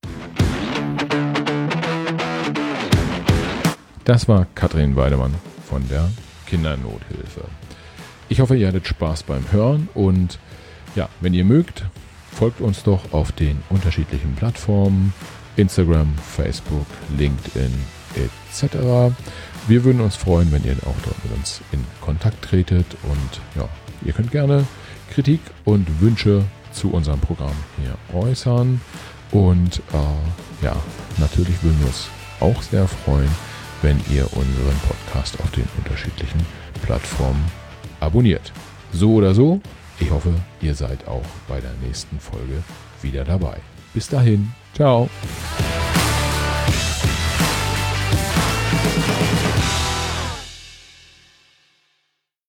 Das war Katrin Weidemann von der Kindernothilfe. Ich hoffe, ihr hattet Spaß beim Hören und ja, wenn ihr mögt, folgt uns doch auf den unterschiedlichen Plattformen, Instagram, Facebook, LinkedIn etc. Wir würden uns freuen, wenn ihr auch dort mit uns in Kontakt tretet und ja, ihr könnt gerne Kritik und Wünsche zu unserem Programm hier äußern. Und natürlich würden wir uns auch sehr freuen, wenn ihr unseren Podcast auf den unterschiedlichen Plattformen abonniert. So oder so, ich hoffe, ihr seid auch bei der nächsten Folge wieder dabei. Bis dahin, ciao.